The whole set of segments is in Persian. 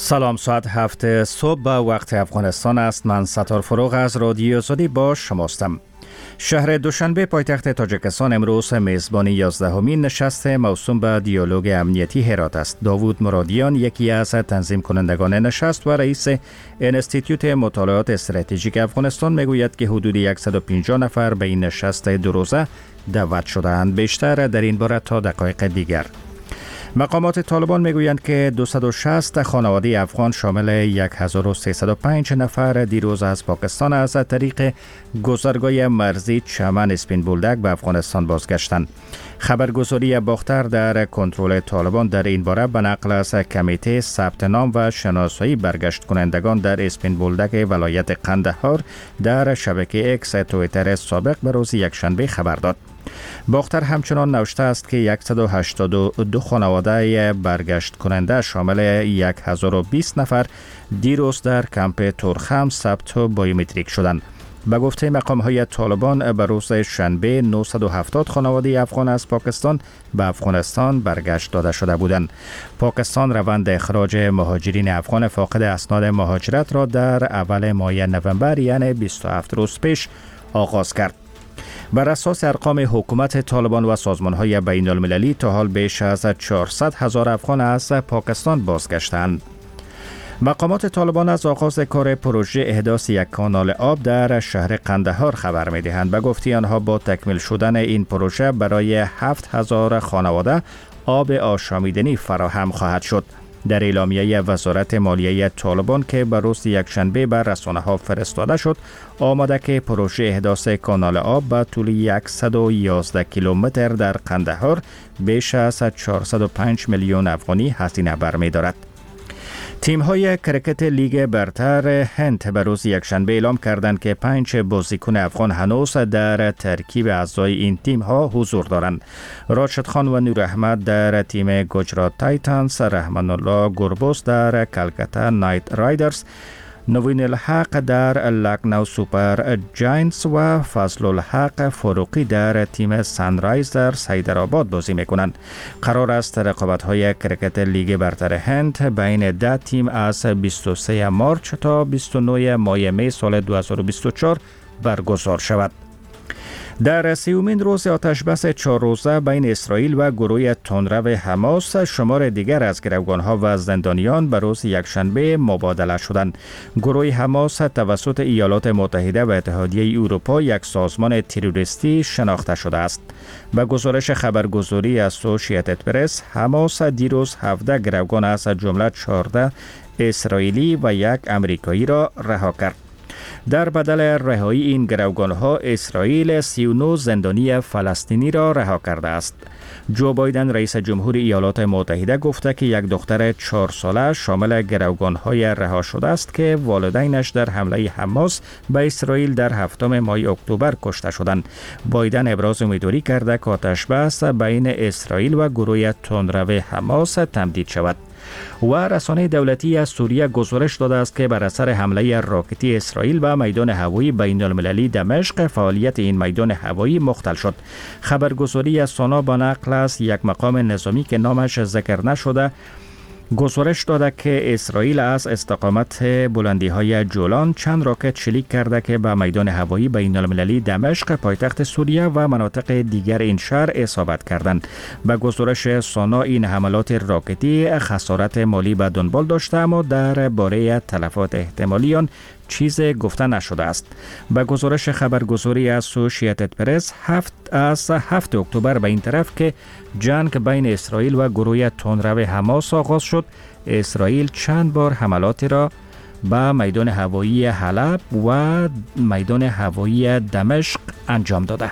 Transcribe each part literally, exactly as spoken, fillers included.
سلام، ساعت هفت صبح به وقت افغانستان است. من ستار فروغ از رادیو آزادی با شماستم. شهر دوشنبه پایتخت تاجیکستان امروز میزبانی یازدهمین نشست موسوم به دیالوگ امنیتی هرات است. داوود مرادیان، یکی از تنظیم کنندگان نشست و رئیس انستیتوت مطالعات استراتژیک افغانستان، میگوید که حدود صد و پنجاه نفر به این نشست دو روزه دعوت شده‌اند. بیشتر در این باره تا دقایق دیگر. مقامات طالبان میگویند که دویست و شصت خانواده افغان شامل هزار و سیصد و پنج نفر دیروز از پاکستان از طریق گذرگاه مرزی چمن اسپین بولدک به افغانستان بازگشتند. خبرگزاری باختر در کنترل طالبان در این باره به نقل از کمیته ثبت نام و شناسایی برگشت کنندگان در اسپین بولدک ولایت قندهار در شبکه اکس توییتر سابق به روز یکشنبه خبر داد. باختر همچنان نوشته است که صد و هشتاد و دو خانواده برگشت کننده شامل هزار و بیست نفر دیروز در کمپ تورخم ثبت و بایومتریک شدند. به گفته مقام‌های طالبان به روز شنبه نهصد و هفتاد خانواده افغان از پاکستان به افغانستان برگشت داده شده بودند. پاکستان روند اخراج مهاجرین افغان فاقد اسناد مهاجرت را در اول ماه نوامبر، یعنی بیست و هفت روز پیش آغاز کرد. بر اساس ارقام حکومت طالبان و سازمان‌های بین المللی تا حال بیش از چهارصد هزار افغان از پاکستان بازگشتند. مقامات طالبان از آغاز کار پروژه احداث یک کانال آب در شهر قندهار خبر می‌دهند. به گفته آنها با تکمیل شدن این پروژه برای هفت هزار خانواده آب آشامیدنی فراهم خواهد شد. در اعلامیه وزارت مالیه طالبان که به روز یکشنبه بر رسانه‌ها فرستاده شد، آمده که پروژه احداث کانال آب به طول صد و یازده کیلومتر در قندهار بیش از چهارصد و پنج میلیون افغانی هزینه برمی‌دارد. تیم‌های کرکت لیگ برتر هند به روز یکشنبه اعلام کردند که پنج بازیکن افغان هنوز در ترکیب اعضای این تیم‌ها حضور دارند. راشد خان و نور احمد در تیم گجرات تایتنز، رحمان الله گربوس در کلکتا نایت رایدرز، نوین الحق در لکنو سوپر جاینتس و فضل الحق فاروقی در تیم سنرایزرز حیدرآباد بازی میکنند. قرار است رقابت‌های کرکت لیگ برتر هند بین ده تیم از بیست و سوم مارچ تا بیست و نهم ماه می سال دو هزار و بیست و چهار برگزار شود. در سیومین روز آتشبس چهار روزه بین اسرائیل و گروه تندرو حماس، شمار دیگر از گروگانها و زندانیان به روز یکشنبه مبادله شدند. گروه حماس توسط ایالات متحده و اتحادیه اروپا یک سازمان تروریستی شناخته شده است. به گزارش خبرگزاری اسوسییتد پرس، حماس دیروز هفده گروگان از جمله چهارده اسرائیلی و یک امریکایی را رها کرد. در بدل رهایی این گروگان‌ها، اسرائیل سی و نه زندانی فلسطینی را رها کرده است. جو بایدن رئیس جمهور ایالات متحده گفته که یک دختر چهار ساله شامل گروگان‌های رها شده است که والدینش در حمله حماس به اسرائیل در هفتم ماه اکتبر کشته شدند. بایدن ابراز امیدواری کرده که آتشبس بین اسرائیل و گروه تندرو حماس تمدید شود. و رسانه دولتی از سوریه گزارش داده است که بر اثر حمله راکتی اسرائیل به میدان هوایی بین المللی دمشق، فعالیت این میدان هوایی مختل شد. خبرگزاری از سانا با نقل از یک مقام نظامی که نامش ذکر نشده گزارش داده که اسرائیل از استقامت بلندی‌های جولان چند راکت شلیک کرده که به میدان هوایی بین المللی دمشق، پایتخت سوریه و مناطق دیگر این شهر اصابت کردند. به گزارش سانا این حملات راکتی خسارت مالی به دنبال داشته، اما در باره تلفات احتمالی آن چیز گفته نشده است. به گزارش خبرگزاری اسوسییتد پرس، هفت از هفت اکتبر به این طرف که جنگ بین اسرائیل و گروه تندرو حماس آغاز شد، اسرائیل چند بار حملاتی را به میدان هوایی حلب و میدان هوایی دمشق انجام داده.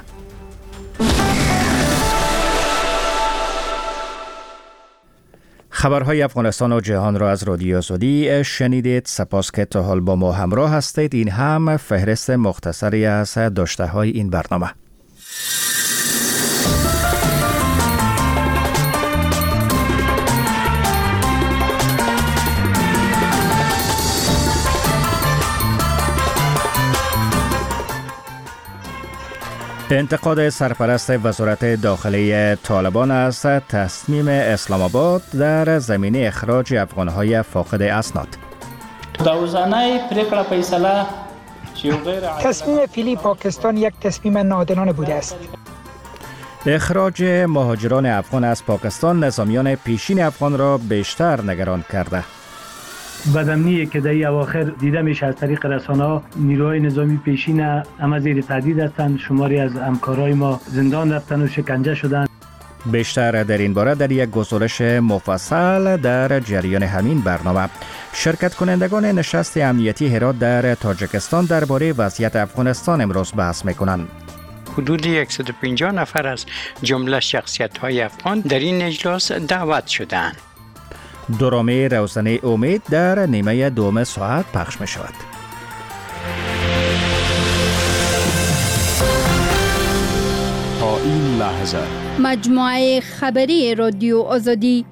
خبرهای افغانستان و جهان را از رادیو آزادی شنیدید. سپاس که تا حال با ما همراه هستید. این هم فهرست مختصری از داشته‌های این برنامه. انتقاد سرپرست وزارت داخلی طالبان است تصمیم اسلام آباد در زمینه اخراج افغانهای فاقد اسناد. تصمیم فعلی پاکستان یک تصمیم ناعادلانه بوده است. اخراج مهاجران افغان از پاکستان نظامیان پیشین افغان را بیشتر نگران کرده. بدامنی که در این اواخر دیده میشه از طریق رسانه‌ها نیروهای نظامی پیشین هم زیر تهدید هستند. شماری از همکارای ما زندان رفتن و شکنجه شدند. بیشتر در این باره در یک گزارش مفصل در جریان همین برنامه. شرکت کنندگان نشست امنیتی هرات در تاجیکستان درباره وضعیت افغانستان امروز بحث میکنند. حدود صد و پنجاه نفر از جمله شخصیت‌های افغان در این اجلاس دعوت شدند. درامه روزنه امید در نیمه دوم ساعت پخش می شود. تا این لحظه مجموعه خبری رادیو آزادی.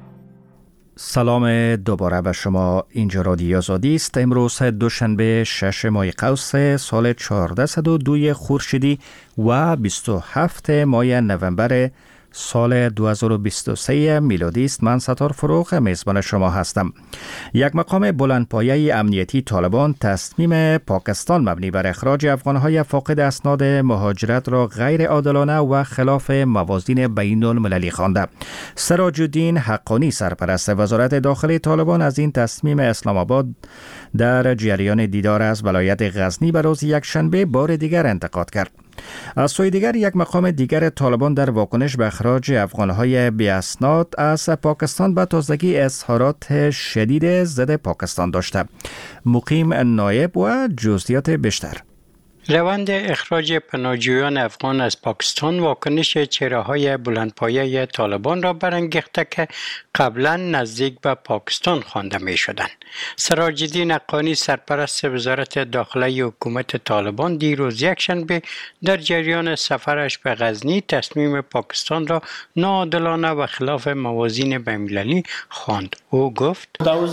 سلام دوباره به شما. اینجا رادیو آزادی است. امروز دوشنبه شش ماه قوس سال چهارصد و دو خورشیدی و بیست و هفت ماه نوامبر سال دو هزار و بیست و سه میلادی است. من ستار فروغ میزبان شما هستم. یک مقام بلندپایه امنیتی طالبان تصمیم پاکستان مبنی بر اخراج افغانهای فاقد اسناد مهاجرت را غیر عادلانه و خلاف موازین بین المللی خوانده. سراج الدین حقانی سرپرست وزارت داخلی طالبان از این تصمیم اسلام آباد در جریان دیدار از ولایت غزنی به روز یکشنبه بار دیگر انتقاد کرد. از سوی دیگر یک مقام دیگر طالبان در واکنش به اخراج افغانهای بی اسناد از پاکستان به تازگی اظهارات شدید ضد پاکستان داشته. مقیم نایب و جزئیات بیشتر. روند اخراج پناهجویان افغان از پاکستان واکنش چهره‌های بلندپایه طالبان را برانگیخته که قبلا نزدیک به پاکستان خوانده می‌شدند. سراج الدین حقانی سرپرست وزارت داخلی حکومت طالبان دیروز یکشنبه در جریان سفرش به غزنی تصمیم پاکستان را ناعادلانه و خلاف موازین بین‌المللی خواند. او گفت: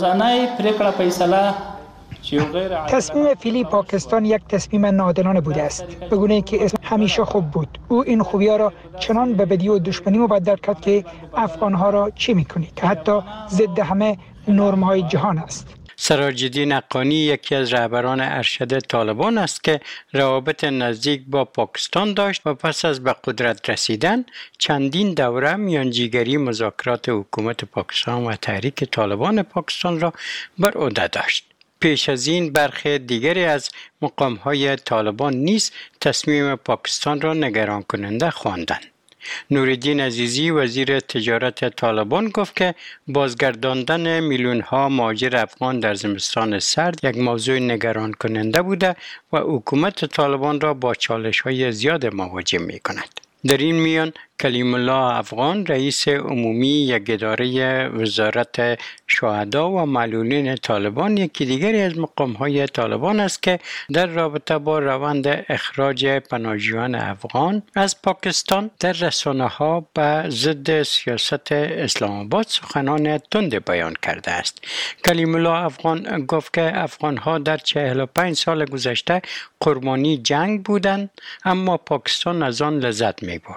تصمیم فعلی پاکستان یک تصمیم ناعادلانه بوده است، به گونه‌ای که اسم همیشه خوب بود. او این خوبی‌ها را چنان به بدی و دشمنی مبدل کرد که افغان‌ها را چی می‌کنی که حتی ضد همه نرم‌های جهان است. سراج الدین حقانی یکی از رهبران ارشد طالبان است که روابط نزدیک با پاکستان داشت و پس از به قدرت رسیدن چندین دوره میانجیگری مذاکرات حکومت پاکستان و تحریک طالبان پاکستان را بر عهده داشت. پیش از این برخی دیگری از مقام‌های طالبان نیز تصمیم پاکستان را نگران کننده خواندند. نورالدین عزیزی وزیر تجارت طالبان گفت که بازگرداندن میلیون‌ها مهاجر افغان در زمستان سرد یک موضوع نگران کننده بوده و حکومت طالبان را با چالش‌های زیاد مواجه می‌کند. در این میان کلیم الله افغان رئیس عمومی یک اداره وزارت شهدا و معلولین طالبان یکی دیگری از مقام‌های طالبان است که در رابطه با روند اخراج پناهجویان افغان از پاکستان در رسانه‌ها به ضد سیاست اسلام آباد سخنان تند بیان کرده است. کلیم الله افغان گفت که افغان‌ها در چهل و پنج سال گذشته قربانی جنگ بودند، اما پاکستان از آن لذت می‌برد.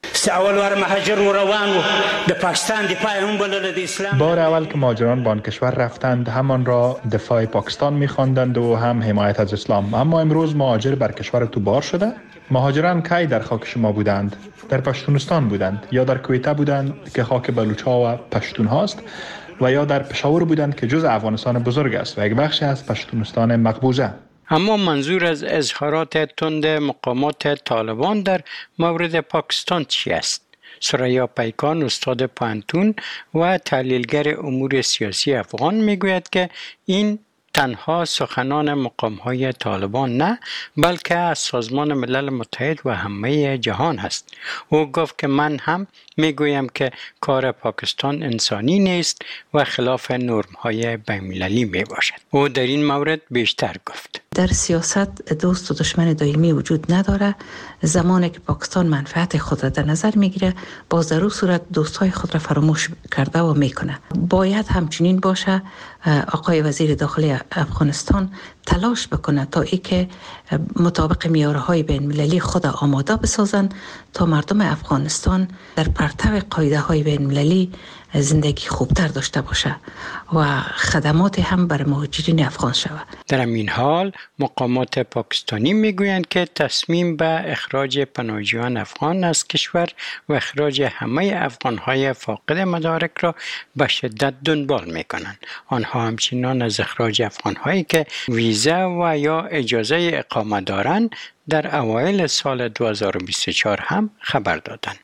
بار اول که مهاجران به آن کشور رفتند همان را دفاع پاکستان می‌خواندند و هم حمایت از اسلام. اما امروز مهاجر بر کشور تو بار شده. مهاجران کی در خاک شما بودند؟ در پشتونستان بودند یا در کویته بودند که خاک بلوچ‌ها و پشتون هاست، و یا در پشاور بودند که جزء افغانستان بزرگ است و یک بخشی از پشتونستان مقبوضه. اما منظور از اظهارات تند مقامات طالبان در مورد پاکستان چی است؟ سریا پیکان استاد پوهنتون و تحلیلگر امور سیاسی افغان میگوید که این تنها سخنان مقام‌های طالبان نه، بلکه از سازمان ملل متحد و همه جهان است. او گفت که من هم میگویم که کار پاکستان انسانی نیست و خلاف نرم‌های بین‌المللی میباشد. او در این مورد بیشتر گفت: در سیاست دوست و دشمن دائمی وجود نداره. زمانی که پاکستان منفعت خود را در نظر میگیره، باز در اون صورت دوستای خود را فراموش کرده و میکنه. باید همچنین باشه. آقای وزیر داخلی افغانستان تلاش بکنه تا ای که مطابق معیارهای بین المللی خود آماده بسازن تا مردم افغانستان در پرتو قاعده های بین المللی زندگی خوبتر داشته باشه و خدمات هم بر مهاجرین افغان شود. در این حال مقامات پاکستانی میگویند که تصمیم به اخراج پناهجویان افغان از کشور و اخراج همه افغانهای فاقد مدارک را به شدت دنبال میکنند. آنها همچنان از اخراج افغانهایی که ویزا و یا اجازه اقامه دارند در اوایل سال دو هزار و بیست و چهار هم خبر دادند.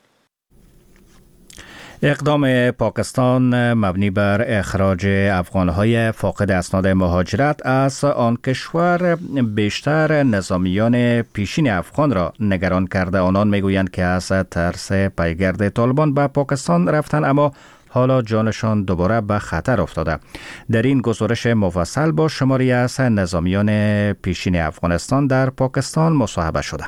اقدام پاکستان مبنی بر اخراج افغانهای فاقد اسناد مهاجرت از آن کشور بیشتر نظامیان پیشین افغان را نگران کرده. آنان میگویند که از ترس پیگرد طالبان به پاکستان رفتن، اما حالا جانشان دوباره به خطر افتاده. در این گزارش مفصل با شماری از نظامیان پیشین افغانستان در پاکستان مصاحبه شده.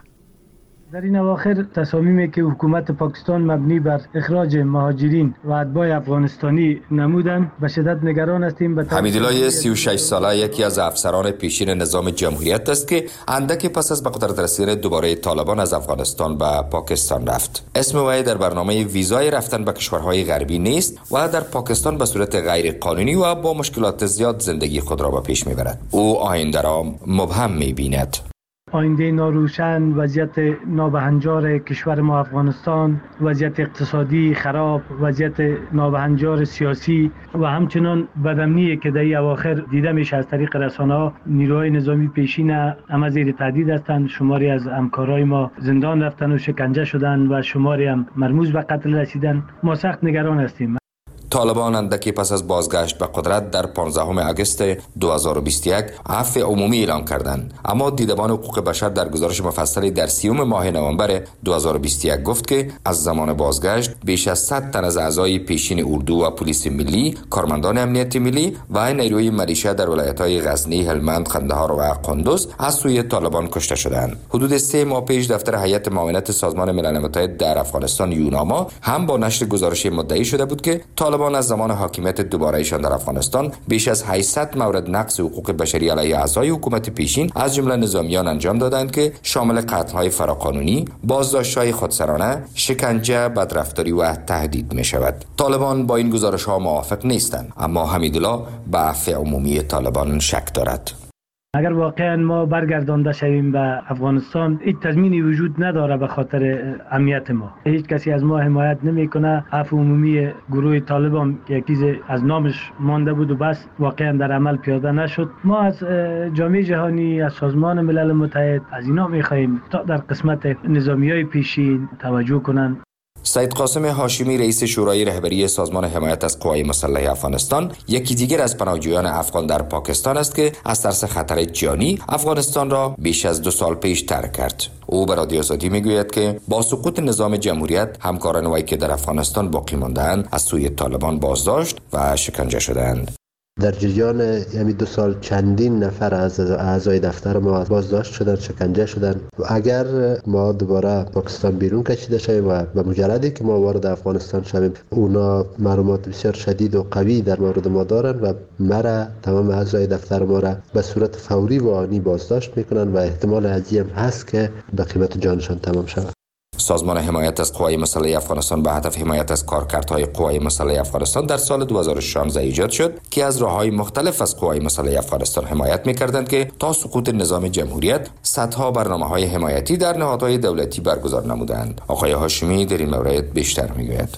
در این اواخر تصامیمی که حکومت پاکستان مبنی بر اخراج مهاجرین و اتباع افغانستانی نمودند به شدت نگران هستیم. حمیدالله سی و شش ساله یکی از افسران پیشین نظام جمهوریت است که اندکی پس از به قدرت رسیدن دوباره طالبان از افغانستان به پاکستان رفت. اسم وی در برنامه ویزای رفتن به کشورهای غربی نیست و در پاکستان به صورت غیر قانونی و با مشکلات زیاد زندگی خود را به پیش میبرد. او آینده را مبهم میبیند. آینده ناروشن، وضعیت نابهنجار کشور ما افغانستان، وضعیت اقتصادی خراب، وضعیت نابهنجار سیاسی و همچنان بدامنی که در این اواخر دیده میشه از طریق رسانه‌ها. نیروهای نظامی پیشین هم زیر تهدید هستند. شماری از همکارای ما زندان رفتن و شکنجه شدن و شماری هم مرموز به قتل رسیدن. ما سخت نگران هستیم. طالبان اندکی پس از بازگشت به قدرت در پانزدهم آگوست دو هزار و بیست و یک عفو عمومی اعلام کردند، اما دیدبان حقوق بشر در گزارش مفصلی در سیوم ماه نوامبر دو هزار و بیست و یک گفت که از زمان بازگشت بیش از صد تن از اعضای پیشین اردو و پلیس ملی، کارمندان امنیت ملی و نیروی ملیشه در ولایت‌های غزنی، هلمند، قندهار و قندوز از سوی طالبان کشته شدند. حدود سه ماه پیش دفتر هیئت معاونت سازمان ملل متحد در افغانستان یوناما هم با نشر گزارشی مدعی شده بود که طالبان از زمان حاکمیت دوباره ایشان در افغانستان بیش از هشتصد مورد نقض حقوق بشری علیه اعضای حکومت پیشین از جمله نظامیان انجام دادند که شامل قتل‌های فراقانونی، بازداشت‌های خودسرانه، شکنجه، بدرفتاری و تهدید می‌شود. طالبان با این گزارش‌ها موافق نیستند، اما حمیدالله به عفو عمومی طالبان شک دارد. اگر واقعا ما برگردانده شویم به افغانستان، هیچ تضمینی وجود نداره به خاطر امنیت ما. هیچ کسی از ما حمایت نمیکنه. عفو عمومی گروه طالبان که یکی از نامش مانده بود و بس واقعا در عمل پیاده نشد. ما از جامعه جهانی، از سازمان ملل متحد، از اینا میخواهیم تا در قسمت نظامیای پیشین توجه کنند. سید قاسم هاشمی رئیس شورای رهبری سازمان حمایت از قوای مسلح افغانستان یکی دیگر از پناهجویان افغان در پاکستان است که از ترس خطر جانی افغانستان را بیش از دو سال پیش ترک کرد. او به رادیو آزادی میگوید که با سقوط نظام جمهوریت همکاران وی که در افغانستان باقی مانده‌اند از سوی طالبان بازداشت و شکنجه شدند. در جریان یعنی دو سال چندین نفر از اعضای دفتر ما بازداشت شدن، شکنجه شدن. و اگر ما دوباره پاکستان بیرون کشیده شویم و به مجردی که ما وارد افغانستان شویم، اونا معلومات بسیار شدید و قوی در مورد ما دارن و مرا تمام اعضای دفتر ما را به صورت فوری و آنی بازداشت میکنن و احتمال عظیم هست که به قیمت جانشان تمام شود. سازمان حمایت از قوای مسلح افغانستان به هدف حمایت از کارکردهای قوای مسلح افغانستان در سال دو هزار و شانزده ایجاد شد که از راه‌های مختلف از قوای مسلح افغانستان حمایت می‌کردند که تا سقوط نظام جمهوریت صدها برنامه‌های حمایتی در نهادهای دولتی برگزار نمودند. آقای هاشمی در این مورد بیشتر می‌گوید.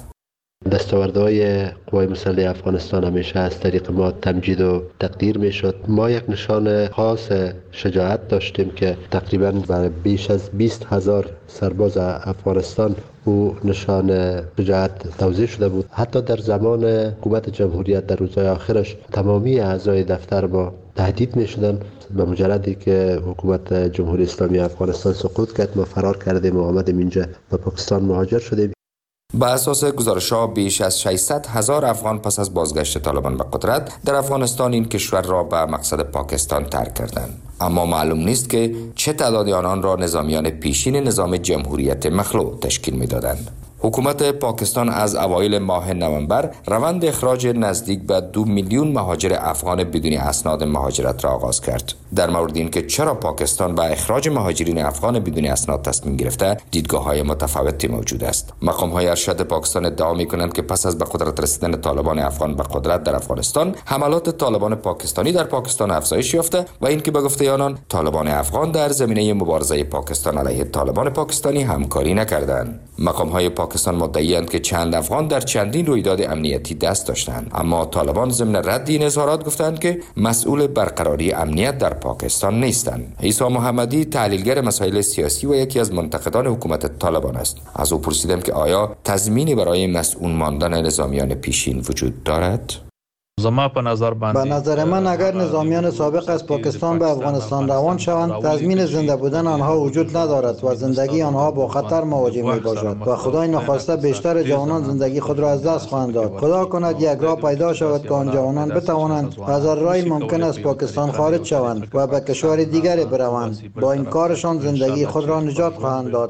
دستاوردهای قوای مسلح افغانستان همیشه از طریق ما تمجید و تقدیر می شد. ما یک نشان خاص شجاعت داشتیم که تقریبا برای بیش از بیست هزار سرباز افغانستان او نشان شجاعت توزیع شده بود. حتی در زمان حکومت جمهوریت در روزهای آخرش تمامی اعضای دفتر ما تهدید می شدن. به مجردی که حکومت جمهوری اسلامی افغانستان سقوط کرد، ما فرار کردیم و آمدیم اینجا به پاکستان مهاجر شدیم. با اساس گزارش‌ها بیش از ششصد هزار افغان پس از بازگشت طالبان به قدرت در افغانستان این کشور را به مقصد پاکستان ترک کردند. اما معلوم نیست که چه تعدادی آنان را نظامیان پیشین نظام جمهوریت مخلوع تشکیل می‌دادند. حکومت پاکستان از اوایل ماه نوامبر روند اخراج نزدیک به دو میلیون مهاجر افغان بدون اسناد مهاجرت را آغاز کرد. در مورد اینکه چرا پاکستان به اخراج مهاجرین افغان بدون اسناد تصمیم گرفته، دیدگاه‌های متفاوتی موجود است. مقام‌های ارشد پاکستان ادعا می‌کنند که پس از به قدرت رسیدن طالبان افغان به قدرت در افغانستان، حملات طالبان پاکستانی در پاکستان افزایش یافته و اینکه به گفته آنان طالبان افغان در زمینه مبارزه پاکستان علیه طالبان پاکستانی همکاری نکردند. مقام‌های پاکستان مدعی‌اند که چند افغان در چندین رویداد امنیتی دست داشتند، اما طالبان ضمن رد این اظهارات گفتند که مسئول برقراری امنیت در پاکستان نیستند. عیسی محمدی تحلیلگر مسائل سیاسی و یکی از منتقدان حکومت طالبان است. از او پرسیدم که آیا تضمینی برای مسئول ماندن نظامیان پیشین وجود دارد؟ به نظر من اگر نظامیان سابق از پاکستان به افغانستان روان شوند، تضمین زنده بودن آنها وجود ندارد و زندگی آنها با خطر مواجه می باشد و خدای نخواسته بیشتر جوانان زندگی خود را از دست خواهند داد. خدا کند یک راه پیدا شود که آن جوانان بتوانند از هر راهی ممکن است پاکستان خارج شوند و به کشور دیگری بروند. با این کارشان زندگی خود را نجات خواهند داد.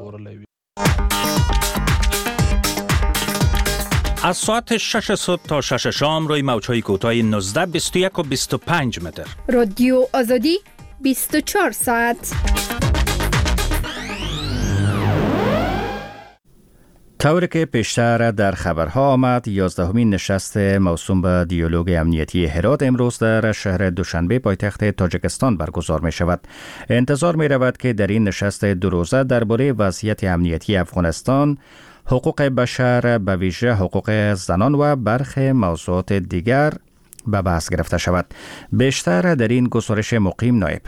از ساعت شش صبح تا شش شام روی موج‌های کوتاه نوزده، بیست و یک و بیست و پنج متر. رادیو آزادی بیست و چهار ساعت. طوری که پیشتر در خبرها آمد، یازدهمین نشست موسوم به دیالوگ امنیتی هرات امروز در شهر دوشنبه پایتخت تاجیکستان برگزار می شود. انتظار می رود که در این نشست دو روزه درباره وضعیت امنیتی افغانستان، حقوق بشر به ویژه حقوق زنان و برخی موضوعات دیگر به بحث گرفته شود. بیشتر در این گزارش مقیم نایب.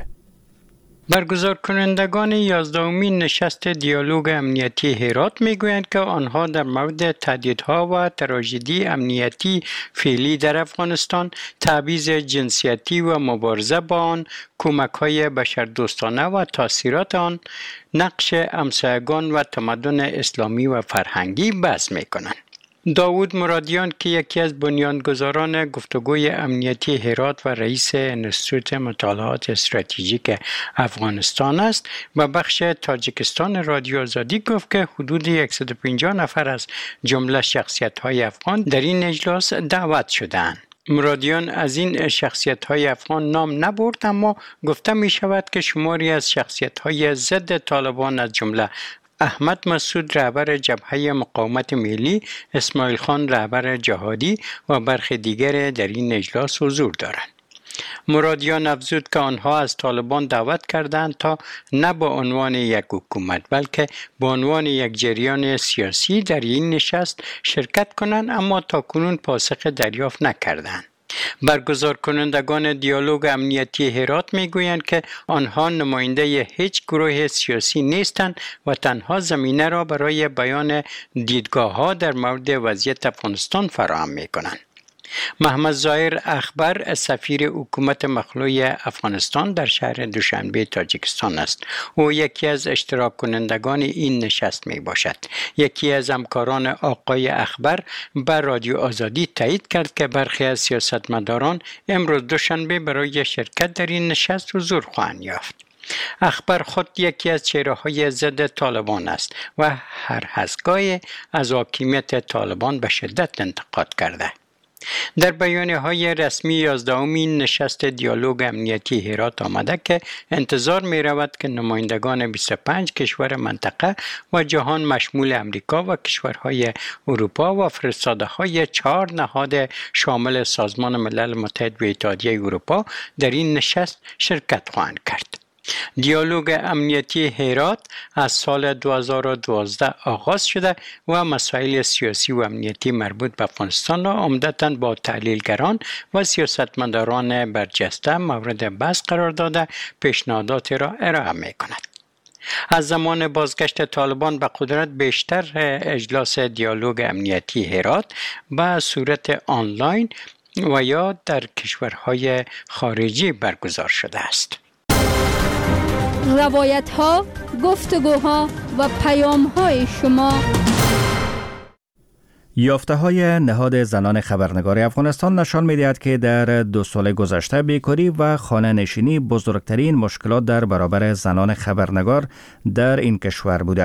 برگزار کنندگان یازدهمین نشست دیالوگ امنیتی هرات میگویند که آنها در مورد تهدیدها و تراژدی امنیتی فعلی در افغانستان، تبعیض جنسیتی و مبارزه با آن، کمک‌های بشردوستانه و تاثیرات آن، نقش همسایگان و تمدن اسلامی و فرهنگی بحث می‌کنند. داوود مرادیان که یکی از بنیانگذاران گفتگوی امنیتی هرات و رئیس انستیتوت مطالعات استراتژیک افغانستان است، و بخش تاجیکستان رادیو آزادی گفت که حدود صد و پنجاه نفر از جمله شخصیت‌های افغان در این اجلاس دعوت شدند. مرادیان از این شخصیت‌های افغان نام نبرد، اما گفته می شود که شماری از شخصیت‌های ضد طالبان از جمله احمد مسعود رهبر جبهه مقاومت ملی، اسماعیل خان رهبر جهادی و برخی دیگر در این اجلاس حضور دارند. مرادیان افزود که آنها از طالبان دعوت کردند تا نه به عنوان یک حکومت بلکه به عنوان یک جریان سیاسی در این نشست شرکت کنند، اما تاکنون پاسخ دریافت نکردند. برگزار کنندگان دیالوگ امنیتی هرات میگویند که آنها نماینده هیچ گروه سیاسی نیستند و تنها زمینه را برای بیان دیدگاه‌ها در مورد وضعیت افغانستان فراهم می‌کنند. محمد ظاهر اخبر سفیر حکومت مخلوع افغانستان در شهر دوشنبه تاجیکستان است. او یکی از اشتراک کنندگان این نشست می باشد. یکی از همکاران آقای اخبر به رادیو آزادی تایید کرد که برخی از سیاستمداران امروز دوشنبه برای شرکت در این نشست حضور خواهند یافت. اخبر خود یکی از چهره‌های ضد طالبان است و هر هستگاه از حاکمیت طالبان به شدت انتقاد کرده. در بیانیه‌های رسمی یازدهمین نشست دیالوگ امنیتی هرات آمده که انتظار می رود که نمایندگان بیست و پنج کشور منطقه و جهان مشمول امریکا و کشورهای اروپا و فرستاده‌های چهار نهاد شامل سازمان ملل متحد و اتحادیه اروپا در این نشست شرکت خواهند کرد. دیالوگ امنیتی هرات از سال دو هزار و دوازده آغاز شده و مسائل سیاسی و امنیتی مربوط به افغانستان را عمدتاً با تحلیلگران و سیاستمداران برجسته مورد بحث قرار داده پیشنهادات را ارائه می کند. از زمان بازگشت طالبان به قدرت بیشتر اجلاس دیالوگ امنیتی هرات به صورت آنلاین و یا در کشورهای خارجی برگزار شده است. روایت ها، گفتگوها و پیام های شما. یافته های نهاد زنان خبرنگار افغانستان نشان می‌دهد که در دو سال گذشته بیکاری و خانه نشینی بزرگترین مشکلات در برابر زنان خبرنگار در این کشور بوده.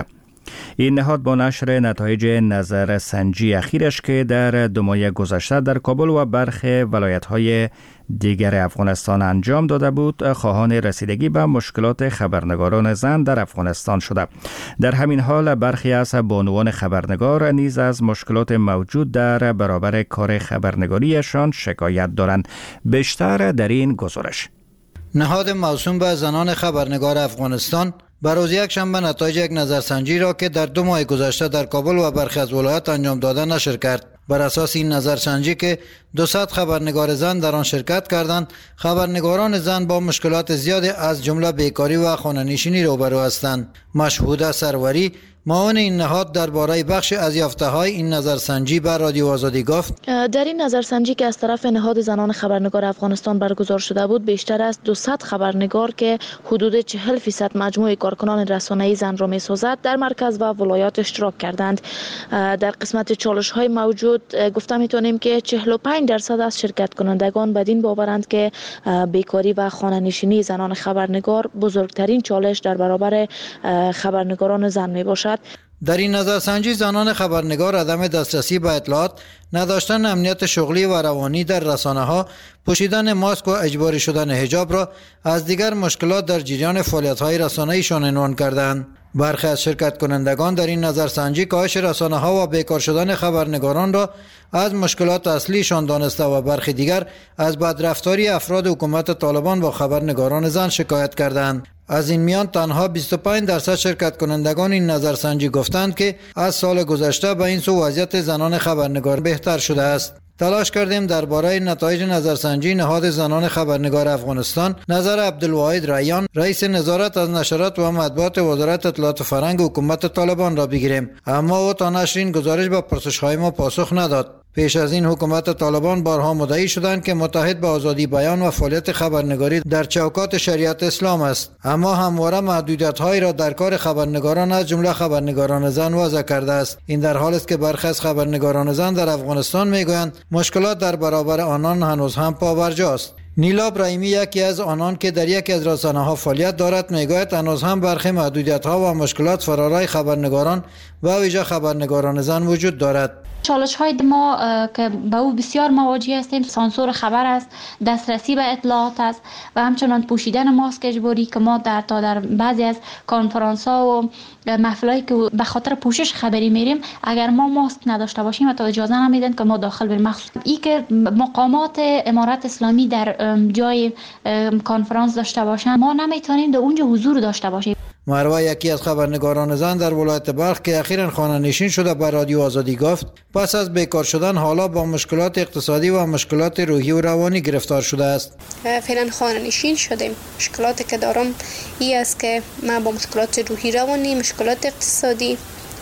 این نهاد با نشر نتایج نظرسنجی اخیرش که در دو ماه گذشته در کابل و برخی ولایت‌های دیگر افغانستان انجام داده بود، خواهان رسیدگی به مشکلات خبرنگاران زن در افغانستان شده. در همین حال برخی از بانوان خبرنگار نیز از مشکلات موجود در برابر کار خبرنگاریشان شکایت دارند. بیشتر در این گزارش. نهاد موسوم به زنان خبرنگار افغانستان بروز یک شنبه نتایج یک نظرسنجی را که در دو ماه گذشته در کابل و برخی از ولایات انجام داده نشر کرد. بر اساس این نظرسنجی که دویست خبرنگار زن در آن شرکت کردند، خبرنگاران زن با مشکلات زیادی از جمله بیکاری و خانه‌نشینی روبرو هستند. مشهوده سروری، معاون این نهاد، درباره بخش از یافته‌های این نظرسنجی به رادیو آزادی گفت: در این نظرسنجی که از طرف نهاد زنان خبرنگار افغانستان برگزار شده بود، بیشتر از دویست خبرنگار که حدود چهل فیصد مجموع کارکنان رسانه‌ای زن را می‌سازد، در مرکز و ولایات اشتراک کردند. در قسمت چالش‌های موجود گفته می‌تونیم که چهل و پنج درصد از شرکت کنندگان بدین باورند که بیکاری و خانه‌نشینی زنان خبرنگار بزرگترین چالش در برابر خبرنگاران زن میباشد. در این نظرسنجی زنان خبرنگار عدم دسترسی به اطلاعات، نداشتن امنیت شغلی و روانی در رسانه‌ها، پوشیدن ماسک و اجباری شدن حجاب را از دیگر مشکلات در جریان فعالیت‌های رسانه‌ایشان عنوان کردند. برخی از شرکت کنندگان در این نظرسنجی کاهش رسانه‌ها و بیکار شدن خبرنگاران را از مشکلات اصلیشان دانسته و برخی دیگر از بدرفتاری افراد حکومت طالبان با خبرنگاران زن شکایت کردند. از این میان تنها بیست و پنج درصد شرکت کنندگان این نظرسنجی گفتند که از سال گذشته به این سو وضعیت زنان خبرنگار بهتر شده است. تلاش کردیم درباره نتایج نظرسنجی نهاد زنان خبرنگار افغانستان نظر عبدالواحد ریان، رئیس نظارت از نشرات و مطبوعات وزارت اطلاعات و فرهنگ حکومت طالبان را بگیریم، اما او تا نشر این گزارش به پرسش‌های ما پاسخ نداد. پیش از این حکومت طالبان بارها مدعی شدند که متحد به آزادی بیان و فعالیت خبرنگاری در چوکات شریعت اسلام است، اما همواره محدودیت‌هایی را در کار خبرنگاران از جمله خبرنگاران زن وضع کرده است. این در حالی است که برخی از خبرنگاران زن در افغانستان میگویند مشکلات در برابر آنان هنوز هم پابرجاست. نیلا ابراهیمی، یکی از آنان که در یکی از رسانه‌ها فعالیت دارد، میگوید هنوز هم برخی محدودیت‌ها و مشکلات فرارای خبرنگاران و ویژه خبرنگاران زن وجود دارد. چالش های ما که با او بسیار مواجه هستیم، سانسور خبر است، دسترسی به اطلاعات است و همچنان پوشیدن ماسک اجباری که ما در تا در بعضی از کنفرانس ها و محفلایی که به خاطر پوشش خبری میریم، اگر ما ماسک نداشته باشیم تا اجازه نمیدن که ما داخل بریم. مخصوصا این که مقامات امارت اسلامی در جای کنفرانس داشته باشن، ما نمیتونیم در اونجا حضور داشته باشیم. مروه، یکی از خبرنگاران زن در ولایت بلخ که اخیراً خانه نشین شده، به رادیو آزادی گفت پس از بیکار شدن حالا با مشکلات اقتصادی و مشکلات روحی و روانی گرفتار شده است. فعلا خانه نشین شدیم. مشکلاتی که دارم این است که من با مشکلات روحی روانی، مشکلات اقتصادی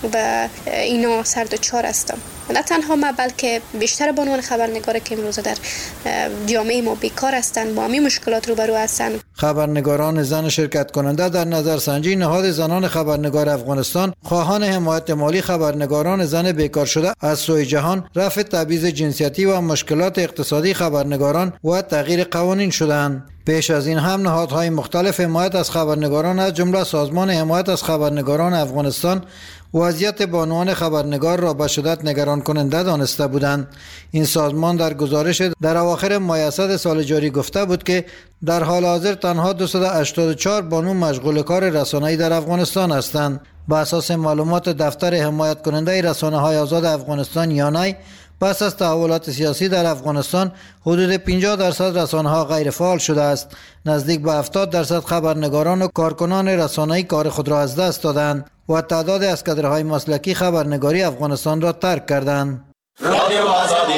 و اینا سر دچار هستم. نه تنها ما بلکه بیشتر بانوان خبرنگار که امروز در جامعه ما بیکار هستند با همین مشکلات روبرو هستند. خبرنگاران زن شرکت کننده در نظرسنجی نهاد زنان خبرنگار افغانستان خواهان حمایت مالی خبرنگاران زن بیکار شده از سوی جهان، رفع تبعیض جنسیتی و مشکلات اقتصادی خبرنگاران و تغییر قوانین شدند. پیش از این هم نهادهای مختلف حمایت از خبرنگاران از جمله سازمان حمایت از خبرنگاران افغانستان وضعیت بانوان خبرنگار را به شدت نگران کننده دانسته بودند. این سازمان در گزارش در اواخر ماه اسد سال جاری گفته بود که در حال حاضر تنها دویست و هشتاد و چهار بانو مشغول کار رسانه‌ای در افغانستان هستند. بر اساس معلومات دفتر حمایت کننده رسانه‌های آزاد افغانستان یانای، پس از تحولات سیاسی در افغانستان حدود پنجاه درصد رسانه‌ها غیر فعال شده است. نزدیک به هفتاد درصد خبرنگاران و کارکنان رسانه‌ای کار خود را از دست دادند و تعداد از کادرهای مسلکی خبرنگاری افغانستان را ترک کردند. رادیو آزادی.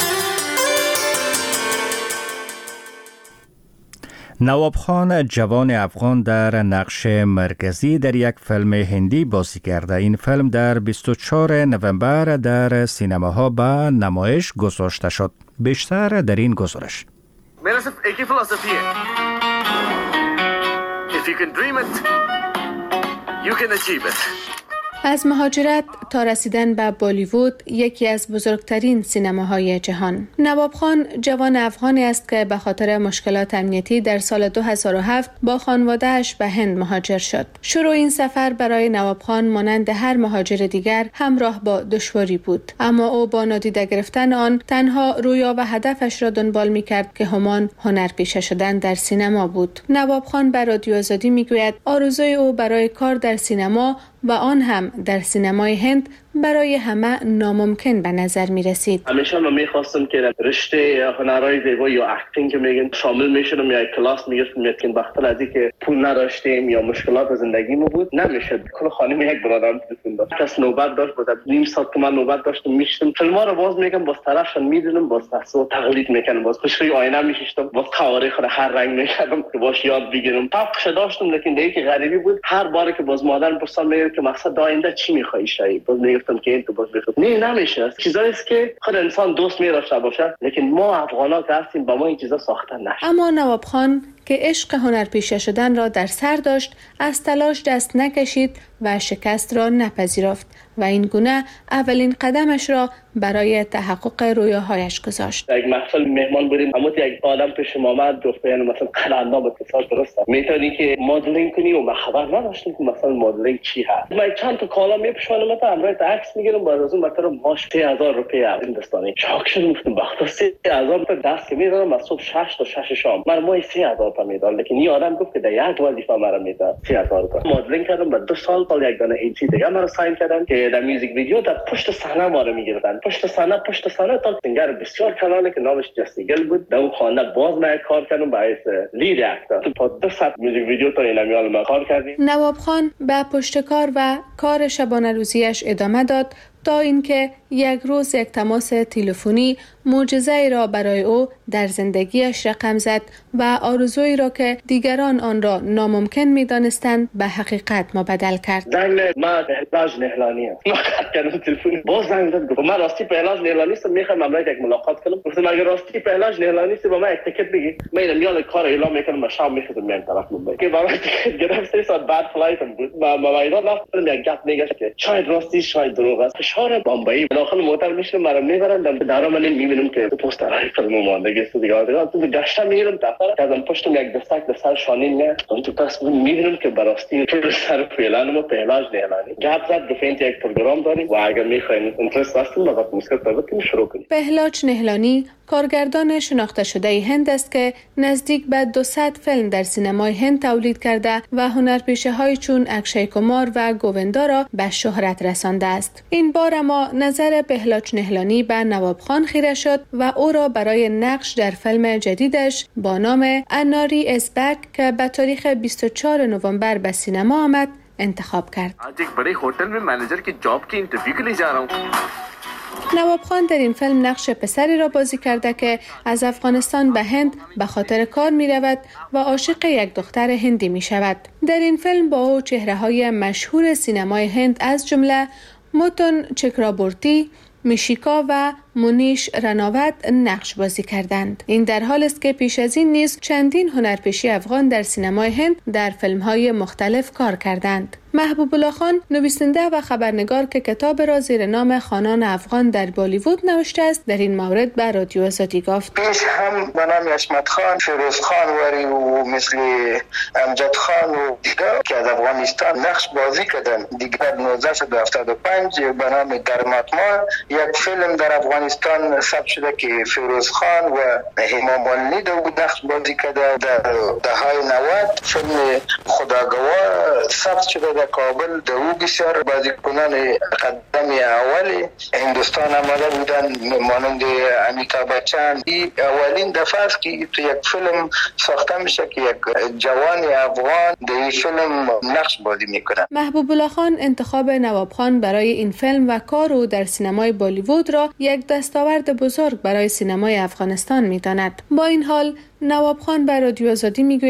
نواب خان، جوان افغان، در نقش مرکزی در یک فیلم هندی بازی کرده. این فیلم در بیست و چهارم نوامبر در سینماها به نمایش گذاشته شد. بیشتر در این گزارش. मेरा सिर्फ एक ही फिलॉसफी है. If you can dream it, you can achieve it. از مهاجرت تا رسیدن به بالیوود، یکی از بزرگترین سینماهای جهان، نواب خان جوان افغانی است که به خاطر مشکلات امنیتی در سال دو هزار و هفت با خانواده‌اش به هند مهاجر شد. شروع این سفر برای نواب خان مانند هر مهاجر دیگر همراه با دشواری بود، اما او با نادیده گرفتن آن تنها رویا و هدفش را دنبال می‌کرد که همان هنرپیشه شدن در سینما بود. نواب خان به رادیو آزادی می‌گوید آرزوی او برای کار در سینما و آن هم در سینمای هند برای همه ناممکن به نظر می رسید. همیشه من می خواستم که رشته هنرهای زیبا یا اکتینگ که میگن شامل میشدم یا کلاس میگرفتم، لیکن وقتی از اینکه پول نداشتیم یا مشکلات زندگیمو بود نمیشد. کل خانم یک برادرم تلفن داشت، کس نوبت داشت، بود نیم ساعت که من نوبت داشتم میشدم فیلم‌ها رو باز میگم، باز طرفشون میدیدم، باز تصویر تقلید میکنم، باز پشت آینه میشستم، باز تواریخ رو هر رنگ میکردم که باش یاد بگیرم. طاقتش داشتم، لیکن دیگه که غریبی بود. هر بار که باز مادرم پرسان میگه که مقصد آینده چی میخوای شایی، باز میگفتم که تو باز بخواد. نه نمیشه. چیزایی است که خود انسان دوست می‌داشته باشه، لیکن ما افغانا که هستیم با ما این چیزا ساخته نشه. اما نواب خان که عشق هنرپیشه شدن را در سر داشت، از تلاش دست نکشید و شکست را نپذیرفت و این گونه اولین قدمش را برای تحقق رویاهایش گذاشت. یک محفل مهمان بودیم، اما یک آدم پیش ما اومد گفت یعنی مثلا قلمنا به اتصال درسته میتونی که مدلینگ کنی و من خبر نداشتم که مثلا مدلینگ چی هست. من چند تا کالا میپوشونم، مثلا امروز عکس میگیرم، بعد از اون مثلا ماش سه هزار روپیه هندوستانی. شاک شدم، گفتم بخدا سه هزار تا دست میذارم از صبح شش تا شش شام من ماهی سه هزار تا میدم، لیکن این آدم گفت که در یک وظیفه مرا میده سه هزار تا. مدلینگ کردم، بعد دو سال تا یک دانه ایچی دیگه مرا ساین کردن که در میوزیک ویدیو در پشت صحنه ما رو میگرفتن، پشت صحنه پشت صحنه تا سینگر بسیار کلانه که نامش جستیگل بود. در اون خانه باز من کار کردم باعث لید اکتر تا دو ساعت میوزیک ویدیو تا اینمیال ما کار کردیم. نواب خان به پشت کار و کار شبانه روزیش ادامه داد تا اینکه یک روز یک تماس تلفنی معجزه‌ای را برای او در زندگیش رقم زد و آرزویی را که دیگران آن را ناممکن می‌دانستند به حقیقت مبدل کرد. زنگ من بهلاج نهلانی ام. ما کردم تلفنی باز زنگ زد، گفت من راستی بهلاج نهلانی هستم، میخوام امروز یک ملاقات کنم. گفتم اگر راستی بهلاج نهلانی هستی با من یک تیکت بگیر، من میال کار اعلام میکنم، شام میخوام میام طرف ممبئی که برای تیکت گرفت. سه ساعت بعد فلایتم بود و موعده رفتم، یک گپ میگشت که شاید راستی شاید دروغ است. فشار بمبئی داخل موتر میشم، مرا میبرن در درام من میبینم که پوسترهای فیلم ماندگی است دیگه. دیگه تو گشتم میرم دفتر، ازم پشتم یک دستک به سر شانین میاد، اون تو پس میبینم که براستی تو سر فعلا ما پهلاج نهلانی گپ زد، گفت یک پروگرام داریم و اگر میخواین اینترست هستین ما با مسکت تازه شروع کنیم. پهلاج نهلانی کارگردان شناخته شده هند است که نزدیک به دویست فیلم در سینمای هند تولید کرده و هنرپیشه‌های چون اکشای کمار و گووندا را به شهرت رسانده است. این بار اما نظر پهلاج نهلانی به نواب خان خیره شد و او را برای نقش در فیلم جدیدش با نام اناری از بک که به تاریخ بیست و چهارم نوامبر به سینما آمد انتخاب کرد. आज एक बड़े होटल में मैनेजर की जॉब के इंटरव्यू के लिए जा रहा हूं. نواب خان در این فیلم نقش پسری را بازی کرده که از افغانستان به هند به خاطر کار می رود و عاشق یک دختر هندی می شود. در این فیلم با او چهره های مشهور سینمای هند از جمله موتون چکرابورتی، میشیکا و مونیش رناوت نقش بازی کردند. این در حال است که پیش از این نیز چندین هنرپیشه افغان در سینمای هند در فیلم‌های مختلف کار کردند. محبوب الله خان نویسنده و خبرنگار که کتاب را زیر نام خانان افغان در بالیوود نوشته است در این مورد به رادیو آزادی گفت: پیش هم به نام عصمت خان، فیروز خان وری و مثل امجد خان و دیگر که از افغانستان نقش بازی کردند. دیگر نوزده هفتاد و پنج به نام درماتمار یک فیلم در افغانستان ثبت شده که فیروز خان و همام والنی در نقش بازی کرده. در دههای نود فیلم خداگوار ثبت شده در کابل. در او بسیار بازیکنان قدم اول هندوستان آمده بودند مانند امیتابh بچن. این اولین دفعه است که تو یک فیلم ساخته میشه که یک جوان افغان در این فیلم نقش بازی میکنه. محبوب الله خان انتخاب نواب خان برای این فیلم و کار او در سینمای بالیوود را یک دستاورد بزرگ برای سینمای افغانستان میداند. با این حال نواب خان به رادیو آزادی میگوید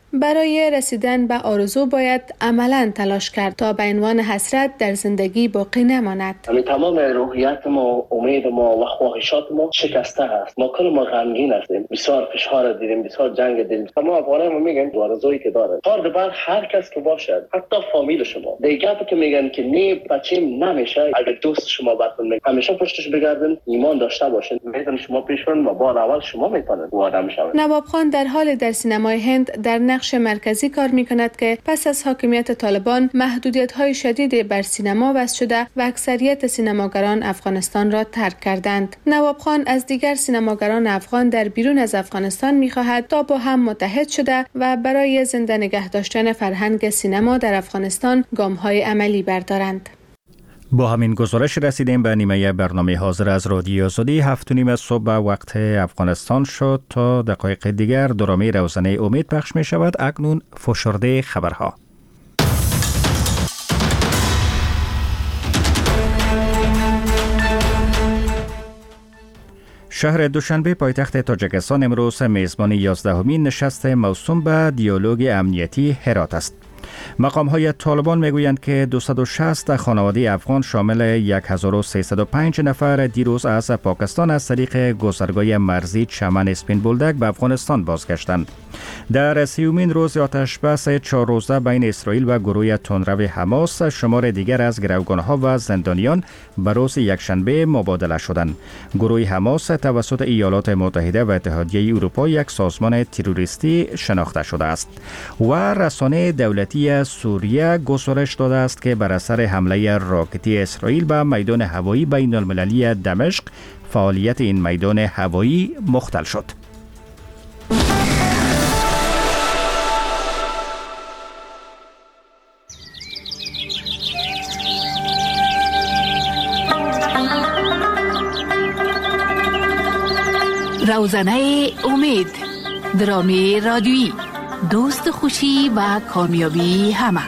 برای رسیدن به آرزو باید عملاً تلاش کرد تا به عنوان حسرت در زندگی باقی نماند. همین تمام روحیت ما، امید ما و خواهشات ما شکسته است. ما کل ما غمگین هستیم. بسیار فشار دیدیم، بسیار جنگ دیدیم. ما افغانان ما میگن آرزویی که داره. کار بر هر کس که باشد، حتی فامیل شما. دیگه که میگن که نه بچه‌م نمیشه، اگه دوست شما براتون میگه همیشه پشتش بگردین، ایمان داشته باشین. میتونن شما پیش برن و بار اول شما میتونن وارد بشن. نواب خان در حال در سینمای هند در نقش مرکزی کار میکند که پس از حاکمیت طالبان محدودیت‌های شدید بر سینما وضع شده و اکثریت سینماگران افغانستان را ترک کردند. نواب خان از دیگر سینماگران افغان در بیرون از افغانستان می‌خواهد تا با هم متحد شده و برای زنده نگه داشتن فرهنگ سینما در افغانستان گام‌های عملی بردارند. با همین گزارش رسیدیم به نیمه برنامه حاضر از رادیو آزادی. هفت و نیم صبح وقت افغانستان شد. تا دقایق دیگر درامه روزانه امید پخش می شود. اکنون فشرده خبرها. شهر دوشنبه پایتخت تاجیکستان امروز میزبان یازدهمین نشست موسوم به دیالوگ امنیتی هرات است. مقام‌های طالبان میگویند که دویست و شصت خانواده افغان شامل هزار و سیصد و پنج نفر دیروز از پاکستان از طریق گذرگاه مرزی چمن اسپین بولدک به افغانستان بازگشتند. در سیومین روز آتش بس چهار روزه بین اسرائیل و گروه تندرو حماس شمار دیگر از گروگانها و زندانیان به روز یکشنبه مبادله شدند. گروه حماس توسط ایالات متحده و اتحادیه اروپا یک سازمان تروریستی شناخته شده است و رسانه دولتی سوریه گزارش داده است که بر اثر حمله راکتی اسرائیل به میدان هوایی بین المللی دمشق فعالیت این میدان هوایی مختل شد. روزنه امید، درامی رادیویی، دوست خوشی و کامیابی همه.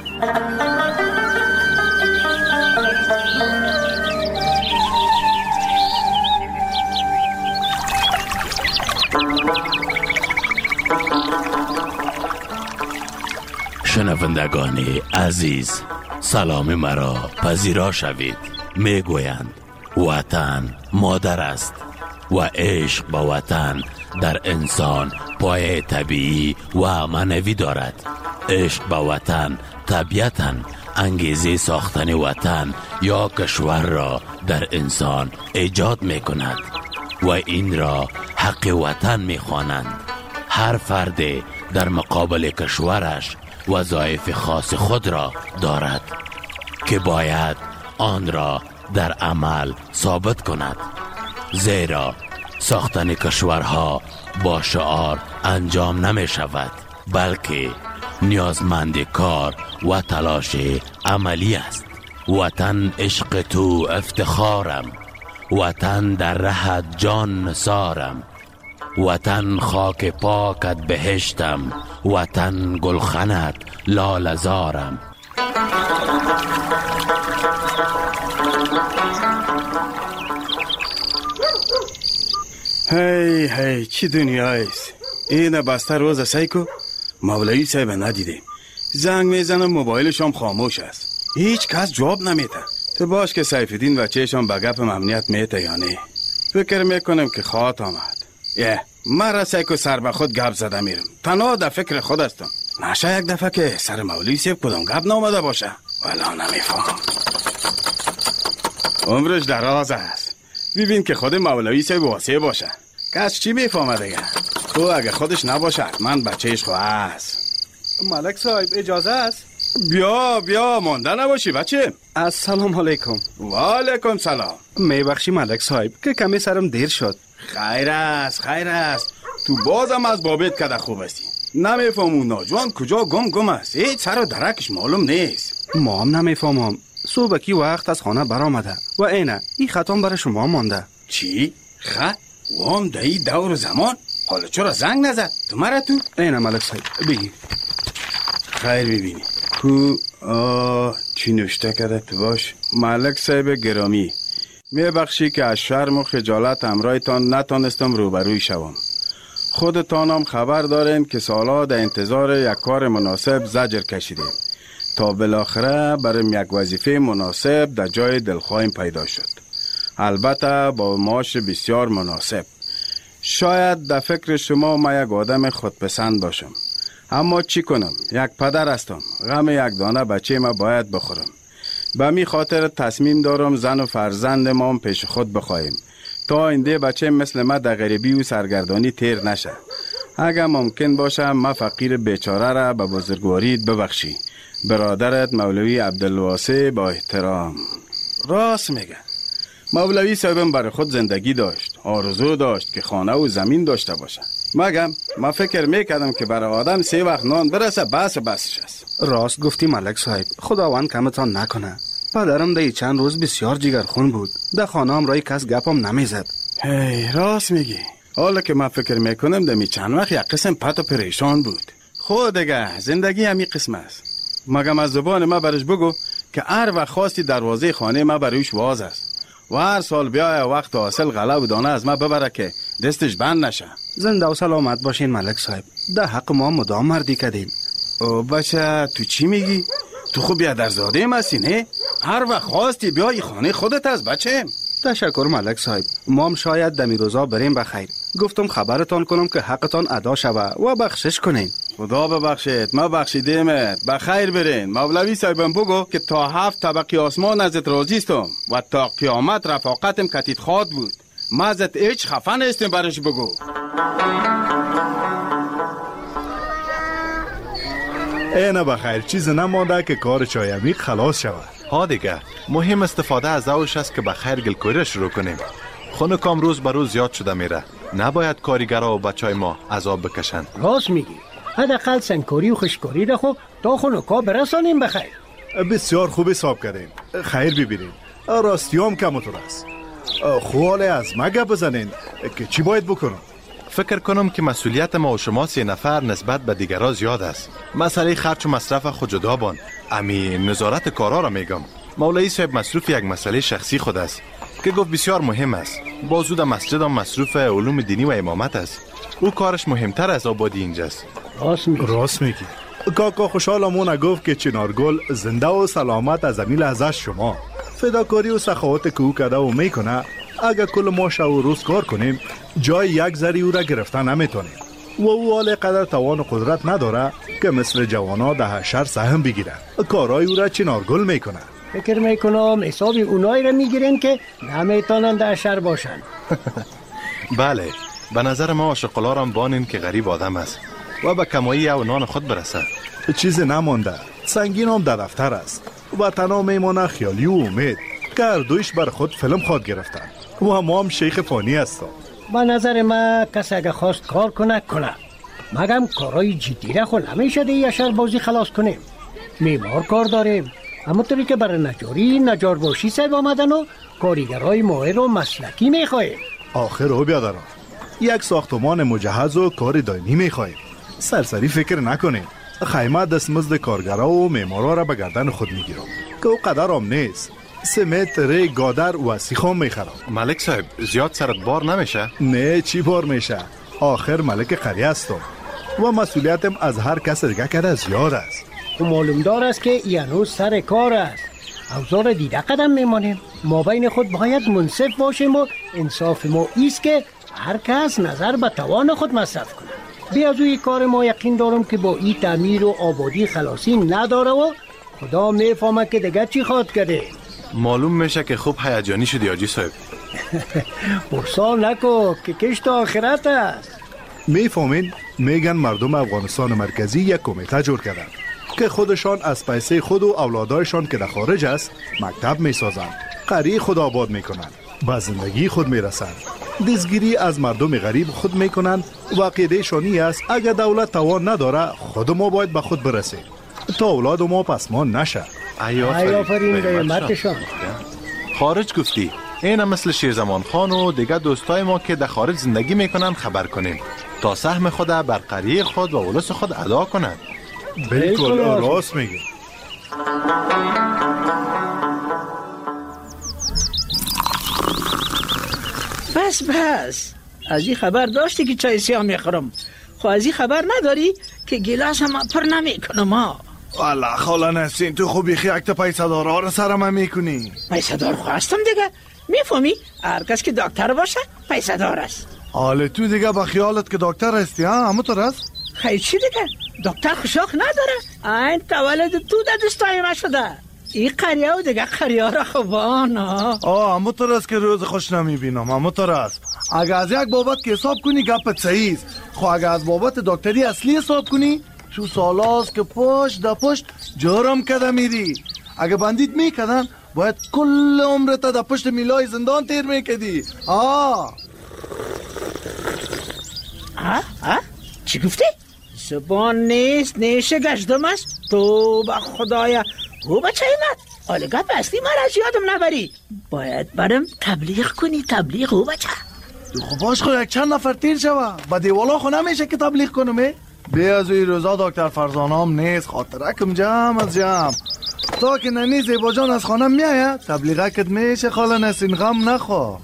شنوندگان عزیز، سلام مرا پذیرا شوید. میگویند وطن مادر است و عشق با وطن در انسان پایه طبیعی و معنوی دارد. عشق با وطن طبیعتاً انگیزه ساختن وطن یا کشور را در انسان ایجاد می کند و این را حق وطن می خوانند. هر فرد در مقابل کشورش وظایف خاص خود را دارد که باید آن را در عمل ثابت کند، زیرا ساختن کشورها با شعار انجام نمی شود، بلکه نیازمند کار و تلاش عملی است. وطن عشق تو افتخارم، وطن در رهت جان نثارم، وطن خاک پاکت بهشتم، وطن گلخنت لاله‌زارم. هی هی چی دنیایست؟ این بسته روز سیکو مولوی صاحب ندیدیم. زنگ میزنم موبایلشم خاموش است، هیچ کس جواب نمیده. تو باش که سیفالدین و چهشم به گپ امنیت میته یا نه؟ فکر میکنم که خواهد آمد. یه مرا سیکو سر به خود گپ زده میرم، تنها در فکر خود هستم. نشه یک دفعه که سر مولوی صاحب کدام گپ نامده باشه. والا نمیفهم، عمرش دراز است. ببین که خود مولوی صاحب واسه باشه، کس چی میفهمه دیگه؟ تو اگه خودش نباشه من بچهش خو هست. ملک صاحب اجازه است؟ بیا بیا مانده نباشی بچه. السلام علیکم. و علیکم سلام. میبخشی ملک صاحب که کمی سرم دیر شد. خیر است خیر است. تو بازم از بابت کده خوب هستی. نمیفهم اون ناجوان کجا گم گم است، هیچ سر و درکش معلوم نیست. ما هم نمیفهمم. صبحکی وقت از خانه برآمده و اینه این خطام برای شما مانده. چی؟ خط؟ وام دایی دور زمان؟ حالا چرا زنگ نزد؟ تو مرا تو؟ اینه ملک صاحب بگی. خیر ببینی کو آه چی نوشته کرده تو باش؟ ملک صاحب گرامی، میبخشی که از شرم و خجالت همراهتان نتانستم روبروی شوم. خودتانم خبر دارین که سالا در انتظار یک کار مناسب زجر کشیدیم تا بالاخره برای یک وظیفه مناسب در جای دلخواهیم پیدا شد. البته با معاش بسیار مناسب. شاید در فکر شما ما یک آدم خودپسند باشم، اما چی کنم؟ یک پدر هستم. غم یک دانه بچه ما باید بخورم. به می خاطر تصمیم دارم زن و فرزند ما پیش خود بخواهیم تا اینده بچه مثل ما در غریبی و سرگردانی تیر نشه. اگر ممکن باشه ما فقیر بیچاره را به بزرگواریت ببخشی. برادرت مولوی عبدالواسع با احترام. راست میگه. مولوی صاحبم برای خود زندگی داشت، آرزو داشت که خانه و زمین داشته باشه. مگم ما فکر میکردم که برای آدم سه وقت نان برسه بس بسش است. راست گفتی ملک صاحب، خداوند کمتان نکنه. پدرم در چند روز بسیار جگرخون بود. در خانه هم رای کس گپم نمیزد. هی راست میگی. حالا که من فکر میکنم دمی چند وقت یک قسم پت و پریشان بود. خود دیگه زندگی همی قسم است. مگم از زبان ما برش بگو که هر وقت خواستی دروازه خانه ما برویش واز است و هر سال بیای وقت حاصل غله و دانه از ما ببره که دستش بند نشه. زنده و سلامت باشین ملک صاحب. در حق ما مدام مردی کردیم. او بچه تو چی میگی؟ تو خوب بیادرزاده مسی نه؟ هر وقت خواستی بیای خانه خودت از بچه. تشکر ملک صاحب. ما هم شاید دمی روزا بریم بخیر. گفتم خبرتان کنم که حقتان ادا شوه و بخشش کنین. خدا ببخشید، ما بخشیدیمت. بخیر برین. مولوی صاحبم بگو که تا هفت طبقی آسمان ازت راضی استم و تا قیامت رفاقتم کتیت خواد بود. ما ازت هیچ خفه نیستیم برش بگو. اینه بخیر چیز نمانده که کار چایمی خلاص شود. ها دیگه مهم استفاده از اوش است که بخیر گلکوری شروع کنیم. خونکام روز به روز زیاد شده میره. نباید کارگرها و بچهای ما عذاب بکشند. راست میگی. حداقل سنگکاری و خشکاری را خب تا خونکا برسانیم بخیر. بسیار خوب حساب کردیم. خیر ببینیم. راستیام کمتر است. خواله از ما گپ بزنین که چی باید بکنم؟ فکر کنم که مسئولیت ما و شما سه نفر نسبت به دیگرها زیاد است. مسئله خرچ و مصرف خود جدا بان. امی نظارت کارا را میگم. مولوی صاحب مصروف یک مسئله شخصی خود است که گفت بسیار مهم است. بازود مسجد هم مصروف علوم دینی و امامت است. او کارش مهمتر از آبادی اینجاست. راست میگی. راست میگی. کاکا خوشحالمون گفت که چنارگل زنده و سلامت از امی لحظه شما. فداکاری و سخاوت که او کرده و میکنه اگر کل ما شب و روز کار کنیم جای یک ذره او را گرفتن نمیتونیم و او حال قدر توان و قدرت نداره که مثل جوانا ده حشر سهم بگیره. کارای او را چنارگل میکنه. فکر میکنم حساب اونایی را میگیرن که نمیتونن ده حشر باشن. بله به نظر ما شقلارم بانین که غریب آدم است و به کمایی او نان خود برسه. چیز نمانده. سنگین هم در دفتر است و تنها میمانه خیالی و امید که هر دویش بر خود فیلم خواد گرفتن و ما هم شیخ فانی هستم. به نظر ما کسی اگه خواست کار کنه کنه مگم کارهای جدی را خود نمیشه دیگه شر بازی خلاص کنیم. میمار کار داریم همونطوری که برای نجاری نجار باشی صاحب آمدن و کارگرهای ماهر و مسلکی میخواهیم. آخر رو بیادرم یک ساختمان مجهز و کار دائمی میخواهیم. سرسری فکر نکنیم. خیمه دستمزد کارگرها و معمارا را به گردن خود میگیرم که او قدر هم نیست. سمت ری گادر و سیخام میخرم. ملک صاحب زیاد سرت بار نمیشه؟ نه چی بار میشه؟ آخر ملک قریه هستم و مسئولیتم از هر کس دیگه کرده زیاد است. تو معلوم دار است که یعنی سر کار است. اوزار دیده قدم میمانیم. ما بین خود باید منصف باشیم و انصاف ما ایست که هر کس نظر به توان خود مصرف کنه. بی از اوی کار ما یقین دارم که با این تعمیر و آبادی خلاصی نداره و خدا میفهمه که دیگه چی خواد کرده. معلوم میشه که خوب هیجانی شدی آجی صاحب. پرسا نکو که کشت آخرت است. میفهمین میگن مردم افغانستان مرکزی یک کمیته جور کردن که خودشان از پیسه خود و اولادایشان که در خارج است مکتب میسازند، قریه خود آباد میکنند، به زندگی خود میرسند، دزگیری از مردم غریب خود میکنند و عقیده شانی است اگر دولت توان نداره خود ما باید به خود برسیم تا اولاد ما پسمان نشه. آفرین قیمتشان. خارج گفتی این مثل شیرزمان خان و دیگه دوستای ما که در خارج زندگی میکنن خبر کنیم تا سهم خود بر قریه خود و اولس خود ادا کنند. بالکل راست میگی. بس بس از این خبر داشتی که چای سیاه میخورم؟ خو از این خبر نداری که گلاس هم پر نمیکنم ها. والا خاله نسرین تو خوبی خیلی تا پیسه دارا رو سرم میکنی. پیسه دار خواستم دیگه، میفهمی؟ هر کس که دکتر باشه پیسه دار است. حالا تو دیگه با خیالت که دکتر هستی ها؟ همون طور است؟ خیلی چی دیگه؟ دکتر خوشاق نداره. این تولد تو در دستای ما شده. این قریه و دیگه قریه را خوبان ها. آه همون طور است که روز خوش نمیبینم. همون طور است. اگه از یک بابت که حساب کنی گپت صحیح است. خو اگه از بابت دکتری اصلی حساب کنی تو سالاست که پشت دا پشت جرم کده میری. اگه بندیت میکدن باید کل عمرت دا پشت میلای زندان تیر میکدی. آه آه آه چی گفتی؟ زبان نیست نیشه گشتم است. تو با خدایا او بچه ایمد آله گپ اصلی من از یادم نبری. باید برم تبلیغ کنی. تبلیغ او بچه تو خب باش خو یک چند نفر تیر شوه با دیوالا خو نمیشه که تبلیغ کنم. بی از اوی روزا دکتر فرزانه هم نیست خاطرکم جمع از جمع تا که ننی زیبا جان از خانم میایه تبلیغکت میشه. خاله نسرین غم نخوا.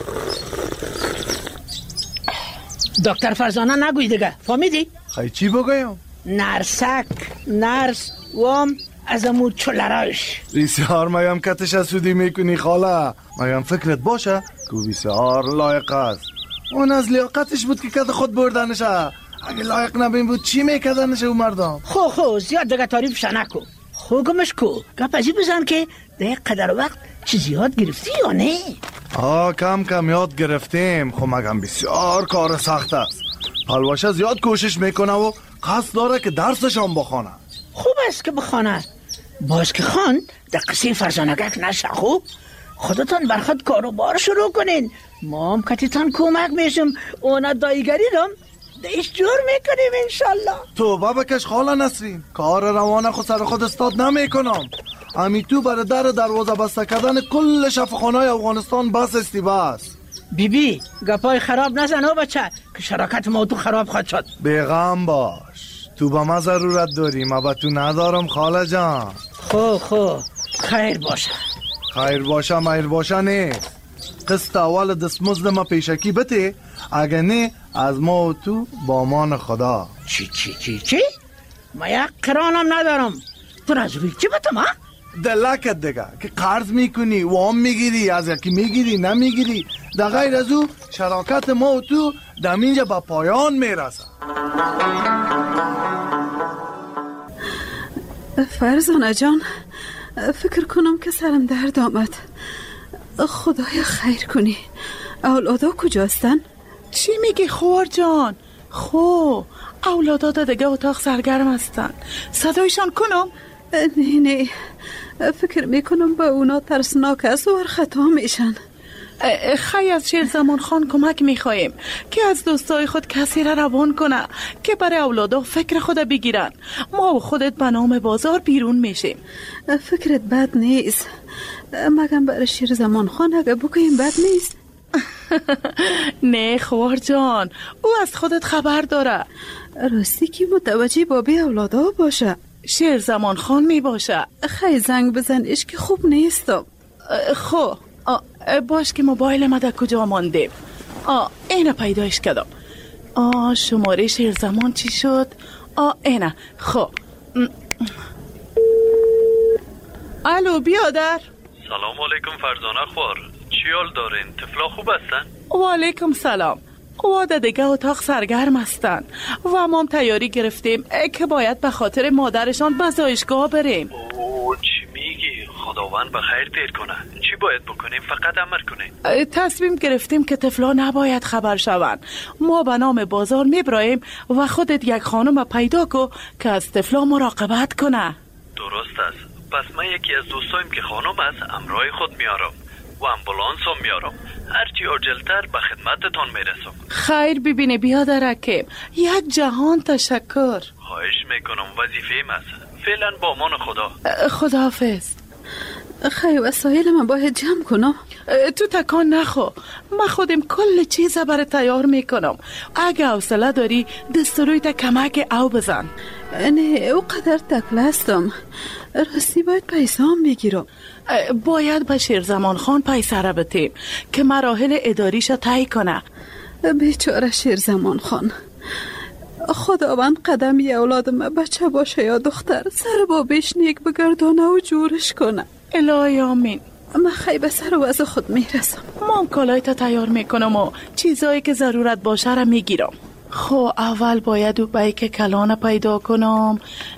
دکتر فرزانه نگوی دیگه فهمیدی؟ خیلی چی بگویم؟ نرسک نرس وام از امو چلراش بسیار میم کتش سودی میکنی خاله. میم فکرت باشه که بسیار لایق است. اون از لیاقتش بود که کت خود بردنشه. اگه لایق نبین بود چی میکدنشه او مردم؟ خو خو زیاد دیگه تعریفش نکو. خو گمش کو گپ ازی بزن که ده قدر وقت چیزی یاد گرفتی یا نه؟ آه کم کم یاد گرفتیم. خو مگم بسیار کار سخت است. حلواشه زیاد کوشش میکنه و قصد داره که درسش هم بخونه. خوب است که بخونه. باز که خان در قصه فرزانگک نشه. خوب خودتان برخد کاروبار شروع کنین. ما هم کتیتان کمک میشم. اونا دایگری دم دیش جور میکنیم انشالله. تو بابا کش خاله نسرین کار روانه خود سر خود استاد نمیکنم. امی تو برای در دروازه بسته کردن کل شفاخانه افغانستان بس استی بس. بی بی گپای خراب نزن او بچه که شراکت ما تو خراب خواهد شد. بیغم باش تو با ما ضرورت داری ما با تو ندارم خاله جان. خو خو خیر باشه. خیر باشه میر باشه نیست. قسط اول دستمزد ما پیشکی بته. اگه نه از ما و تو با مان خدا. چی چی چی چی؟ ما یک قرانم ندارم. تو از روی چی بتم ها؟ دلکت دیگه که قرض میکنی وام میگیری از یکی میگیری نمیگیری. در غیر از او شراکت ما و تو دمینجا با پایان میرسه. فرزانه جان فکر کنم که سرم درد آمد. خدایا خیر کنی. اولادا کجاستن؟ چی میگی خور جان؟ خو اولادا دا دیگه اتاق سرگرم هستن. صدایشان کنم؟ نه نه فکر میکنم با اونا ترسناک است و خطا میشن. خیلی از شیرزمان خان کمک میخواییم که از دوستای خود کسی را روان کنه که برای اولادا فکر خود بگیرن. ما و خودت به نام بازار بیرون میشیم. فکرت بد نیست مگم برای شیرزمان خان اگه بگویم بد نیست. نه خوار جان او از خودت خبر داره. راستی که متوجه بابی اولادا باشه. شیرزمان خان می باشه. خیلی زنگ بزنش که خوب نیستم. خو باش که موبایل ما در کجا مانده. آه اینه پیدایش کردم. آه شماره شیرزمان چی شد؟ آه اینه. خو الو بیادر. سلام علیکم فرزانه خوار. چی حال دارین؟ طفلا خوب هستن؟ و علیکم سلام. و در دیگه اتاق سرگرم هستن و ما هم تیاری گرفتیم که باید به خاطر مادرشان به زایشگاه بریم. اوه چی میگی؟ خداوند بخیر تیر کنه. چی باید بکنیم؟ فقط امر کنیم. تصمیم گرفتیم که طفلا نباید خبر شوند. ما به نام بازار میبراییم و خودت یک خانم پیدا کو که از طفلا مراقبت کنه. درست است. پس من یکی از دوستایم که خانم است امرای خود میارم و امبولانس هم میارم. هرچی عجلتر به خدمتتان میرسم. خیر ببینه بیادرکم. یک جهان تشکر. خواهش میکنم وظیفه است. فعلا با امان خدا. خداحافظ. خیر وسایل من باید جمع کنم. تو تکان نخو. من خودم کل چیز برای تیار میکنم. اگه حوصله داری دستروی تا کمک او بزن. نه او قدر تکل هستم. راستی باید پیسه هم بگیرم. باید به شیرزمان خان پیسه را بتیم که مراحل اداریش طی کنه. بیچاره شیرزمان خان، خداوند قدم یه اولاد ما بچه باشه یا دختر سر با بیش نیک بگردانه و جورش کنه. الهی آمین. من خیلی به سر وضع خود میرسم. مام کالای تا تیار میکنم و چیزایی که ضرورت باشه را میگیرم. خو اول باید او بیک کلانه پیدا کنم.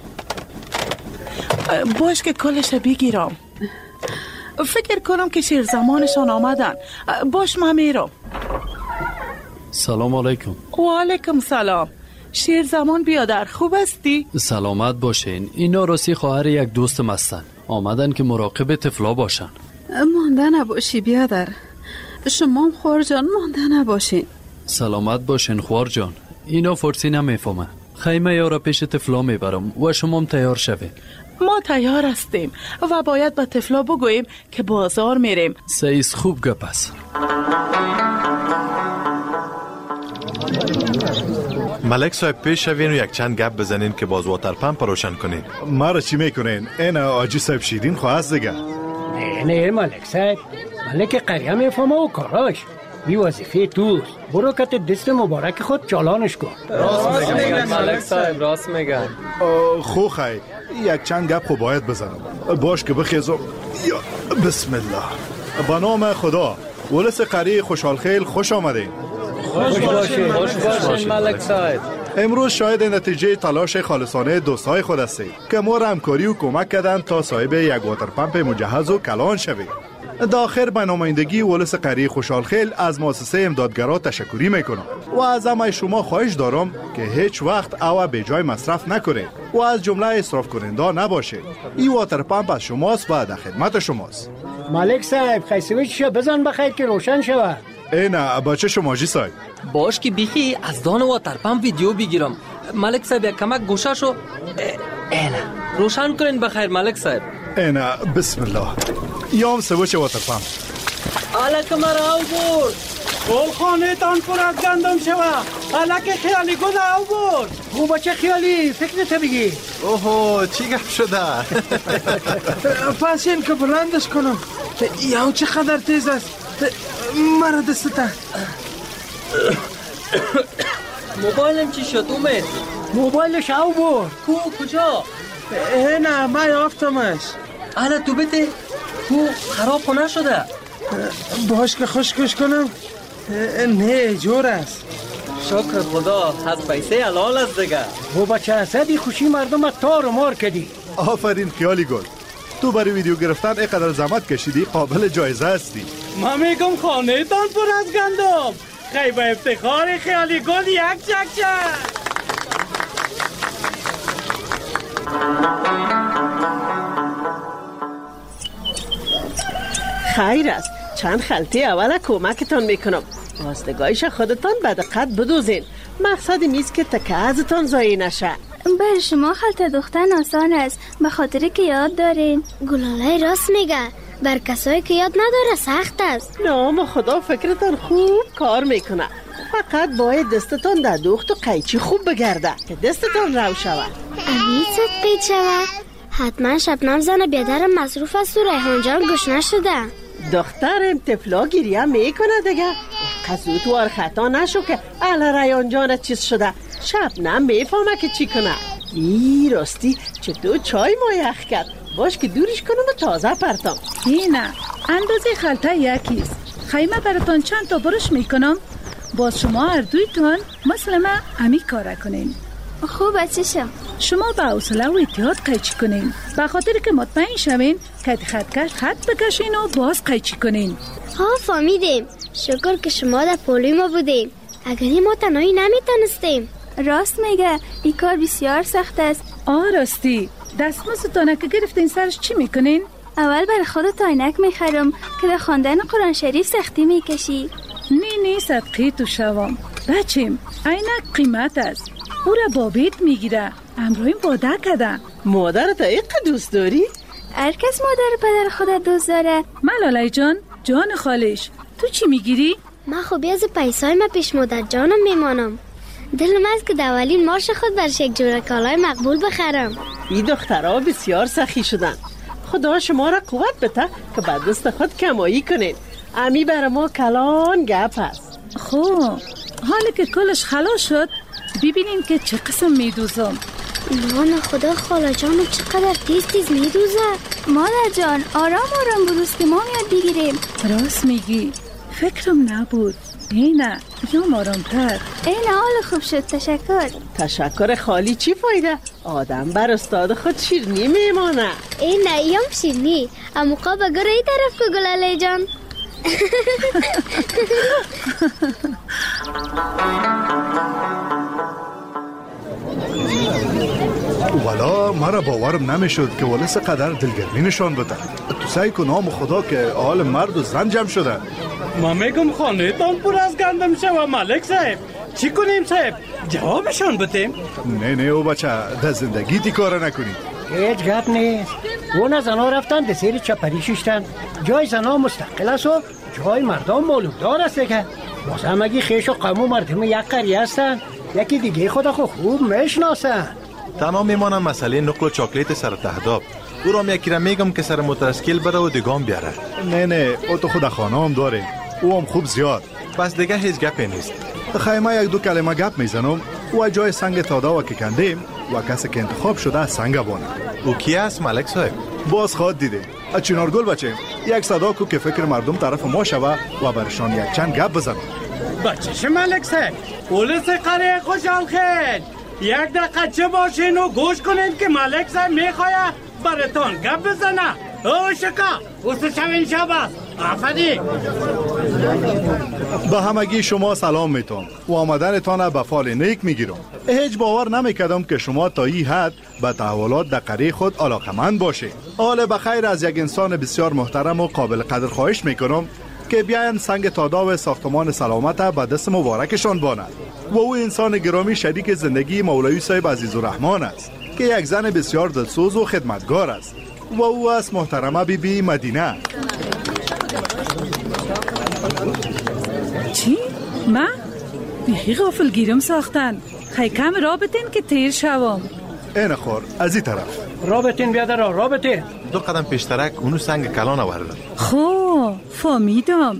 باش که کلش بگیرم. فکر کنم که شیر زمانشان آمدن. باش من میرم. سلام علیکم. و علیکم سلام. شیر زمان بیادر، خوب هستی؟ سلامت باشین. اینا راستی خواهر یک دوستم هستن. آمدن که مراقب طفلا باشن. مانده نباشی بیادر. شما هم خوار جان مانده نباشین. سلامت باشین خوار جان. اینا فرسی نمیفهمه. خیمه یارا پیش طفلا میبرم و شما هم تیار شوید. ما تیار هستیم و باید به طفلا بگوییم که بازار میریم. سیز خوب گپ است. ملک صاحب پیش شوین و یک چند گپ بزنین که باز واتر پمپ روشن کنین. ما را چی میکنین؟ این آجی صاحب شیرین خواست دیگه. نه نه ملک صاحب، ملک قریه میفهمه و کاراش. بی وظیفه توست. برو کت دست مبارک خود چالانش کن. راست میگن ملک صاحب، راست میگن. خو خیر یک چند گپ خو باید بزنم. باش که بخیزم. یا بسم الله. به نام خدا. ولس قریه خوشحال خیل خوش آمدین. خوش باشین. خوش باشین ملک صاحب. امروز شاید نتیجه تلاش خالصانه دوستای خود هستید که ما را همکاری و کمک کردن تا صاحب یک واتر پمپ مجهز و کلان شویم. داخل به نمایندگی ولس قریه خوشحال خیل از مؤسسه امدادگرا تشکری میکنم و از همه شما خواهش دارم که هیچ وقت او به جای مصرف نکنید و از جمله اسراف کننده نباشید. این واتر پمپ از شماست و در خدمت شماست. ملک صاحب خیسویچشو بزن بخیر که روشن شود. اینا بچه شما جی صاحب. باش که بیخی از دان واتر پمپ ویدیو بگیرم. ملک صاحب یک کمک گوشاشو اینا روشن کنین بخیر ملک صاحب. اینا بسم الله. یام سوچ واتر پمپ. الک مرا او برد. گل خانه تان پر از گندم شوه. الک خیالی گل او برد. او بچه خیالی فکرت بگی. اوهو چی گپ شده؟ پس این که بلندش کنم. یا چقدر تیز است. مرا دسته. موبایلم چی شد اومد؟ موبایلش او برد. کو کجا؟ نه من یافتمش. انا تو بده کو خراب کنه شده. باش که خشکش کنم. نه جور است. شکر خدا از پیسه حلال است دیگه. و بچه اسدی خوشی مردم تار و مار کردی. آفرین خیالی گل. تو برای ویدیو گرفتن اینقدر زحمت کشیدی قابل جایزه هستی. من میگم خانه تان پر از گندم. خیلی با افتخار خیالی گل یک چک چک. خیر است. چند خلطه اول کمکتان میکنم. راستگاهیش خودتان به دقت بدوزین. مقصد میست که تکه ازتان ضایع نشه. بر شما خلطه دوختن آسان است به خاطر که یاد دارین. گلاله راست میگه. بر کسایی که یاد نداره سخت است. نام خدا فکرتان خوب کار میکنه. فقط باید دستتان در دوخت و قیچی خوب بگرده که دستتان رو شود. امید صدقید شود. حتما شبنم زن بیادرم مصروف است و ریحان جان گوش نشده. دخترم طفلا گریه میکنه دیگه. قزوت وار خطا نشو که اهل ریحان جانت چیز شده. شبنم میفهمه که چی کنه. ای راستی چطور چای ما یخ کرد. باش که دورش کنم و تازه پرتم. نه اندازه خلطه یکیست. خیمه براتان چند تا برش میکنم. باز شما هر دویتون مثل ما امی کاره کنین. خوب چشم. شما با حوصله و احتیاط قیچی کنین به خاطر که مطمئن شوین که خطکش خط بکشین و باز قیچی کنین. ها فهمیدیم. شکر که شما در پولوی ما بودیم. اگری ما تنهایی نمیتونستیم. راست میگه این کار بسیار سخت است. آه راستی دستمزدتانه که گرفتین سرش چی میکنین؟ اول برای خودت آینک میخرم که در خواندن قرآن شریف سختی میکشی. نی نی صدقی تو شوام بچیم. عینک قیمت است. او را بابیت میگیره. امرویم واده کده. مادرت ایقه دوست داری؟ هر کس مادر پدر خودت دوست داره. ملاله جان جان خالش تو چی میگیری؟ من خوبی از پیسای ما پیش مادر جانم میمانم. دلم است که دولین مارش خود برش یک جوره کالای مقبول بخرم. این دخترها بسیار سخی شدن. خدا شما را قوت بده که بعد دست خود کمایی کنین. امی برای ما کلان گپ هست. خب حالا که کلش خلاص شد ببینیم که چه قسم میدوزم. نان خدا خاله جانو چقدر تیز تیز میدوزه. مادر جان آرام آرام بروز که ما میاد بگیریم. راست میگی، فکرم نبود. اینه بیام آرامتر. اینه حال خوب شد، تشکر. تشکر خالی چی فایده؟ آدم بر استاد خود شیرنی میمانه. اینه ایام شیرنی اموقا بگره ای طرف که گلاله جان. والا مرا باورم نمیشد که ولس قدر دلگرمی نشان بده. تو سعی کن نام خدا که حال مرد و زن جمع شده. ما میگم خانه تان پر از گندم شوه ملک صاحب. چی کنیم صاحب؟ جوابشان بتیم؟ نه نه او بچه در زندگی تی کار نکنی. هیچ گپ نیست. اون زنا رفتن ده سیر چپری ششتن. جای زنا مستقل است و جای مردم مولوددار است دیگه. بازم اگه خیش و قمو مردم یک قریه هستن یکی دیگه خدا خو خوب میشناسن. تنها میمانم مسئله نقل و چاکلیت سر تهداب. او را یکی را میگم که سر موترسکیل بره و دیگام بیاره. نه نه او تو خود خانه هم داره. او هم خوب زیاد. پس دیگه هیچ گپی نیست. خیمه یک دو کلمه گپ میزنم و جای سنگ تادا و که کندیم و کسی که انتخاب شده سنگ بانه. او کی است ملک صاحب؟ باز خواد دیده. چنارگل بچه یک صدا کو که فکر مردم طرف ما شوه و برشان یک چند گپ بزنم. بچهش ملک صاحب پولیس قریه خوشحال خیل. یک دقیقه چه باشین و گوش کنین که ملک صاحب میخواه براتون گپ بزنه. او شکا اوست شوین شباز آفدی. به همگی شما سلام میتونم و آمدنتان به فال نیک میگیرم. هیچ باور نمیکردم که شما تا این حد به تحولات در قریه خود علاقمند باشه. حال بخیر از یک انسان بسیار محترم و قابل قدر خواهش میکنم که بیاین سنگ تادا و ساختمان سلامت به دست مبارکشان باند. و او انسان گرامی شریک زندگی مولوی صاحب عزیزالرحمن است که یک زن بسیار دلسوز و خدمتگار است و او است محترمه بی بی مدینه. چی؟ من؟ بیخی غافل گیرم ساختن. خیلی کم را بتین که تیر شوام. این خور از این طرف را بتین بیادر را را بتین. دو قدم پیشترک اونو سنگ کلان آورده. خو فهمیدم.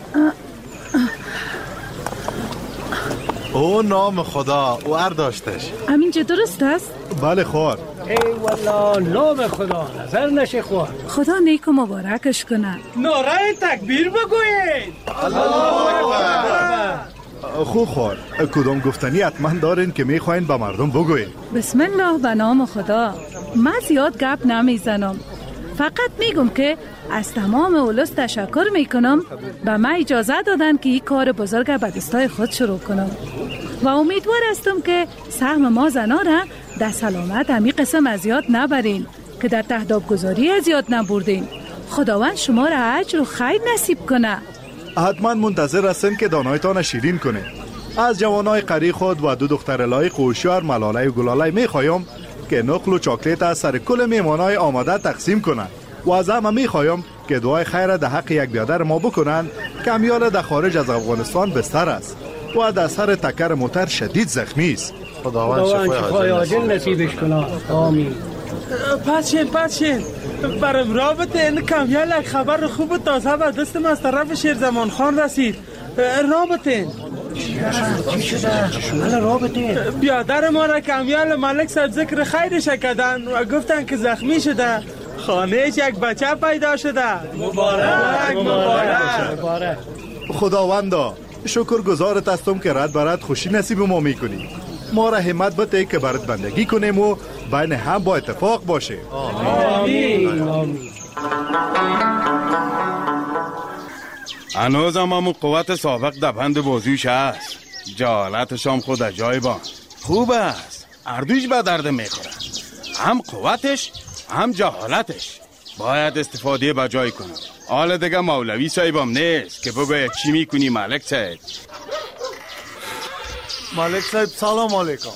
او نام خدا او ار داشتش. همینجا درست است؟ بله خور. ای والا نام خدا نظر نشه خور. خدا نیک و مبارکش کنه. نعره تکبیر بگوید. الله اکبر. خو خور کدام گفتنی حتما دارین که میخواین به مردم بگوین؟ بسم الله به نام خدا. من زیاد گپ نمیزنم، فقط میگم که از تمام اولس تشکر میکنم به من اجازه دادن که این کار بزرگ به دستای خود شروع کنم و امیدوار هستم که سهم ما زنا را در سلامت همی قسم ازیاد نبرین که در تهداب گذاری ازیاد نبردین. خداوند شما را اجر و خیر نصیب کنه. حتما منتظر هستم که دانایتان شیرین کنه. از جوانای قری خود و دو دختر لایق و هوشیار ملاله و گلاله میخوایم که نقل و چاکلیت از سر کل میمانای آماده تقسیم کنند و از همه میخوایم که دعای خیر در حق یک بیادر ما بکنن که امیال در خارج از افغانستان بستر است و در سر تکر موتر شدید زخمی است. خداوند شفای عاجل نصیبش کنه. آمین. پچین پچین برم رابطه این کمیال یک خبر خوب تازه به دستم از طرف شیرزمان خان رسید. رابطه چی شده؟ شمال رابطه بیادر ما را کمیال ملک صاحب ذکر خیرش کردن و گفتن که زخمی شده. خانهش یک بچه پیدا شده. مبارک مبارک مبارک. خداوندا شکر گزارت هستم که رد برد خوشی نصیب ما میکنی. ما را همت بده که برات بندگی کنیم و بین هم با اتفاق باشه. آمین آمین. هنوز هم همون قوت سابق در بند بازوش هست. جهالتش هم خود از جای بان خوب است. اردویش به درد میخوره، هم قوتش هم جهالتش. باید استفاده به جای کنم. حالا دیگه مولوی صاحبم نیست که بگوید چی میکنی ملک صاحب. ملک صاحب سلام علیکم.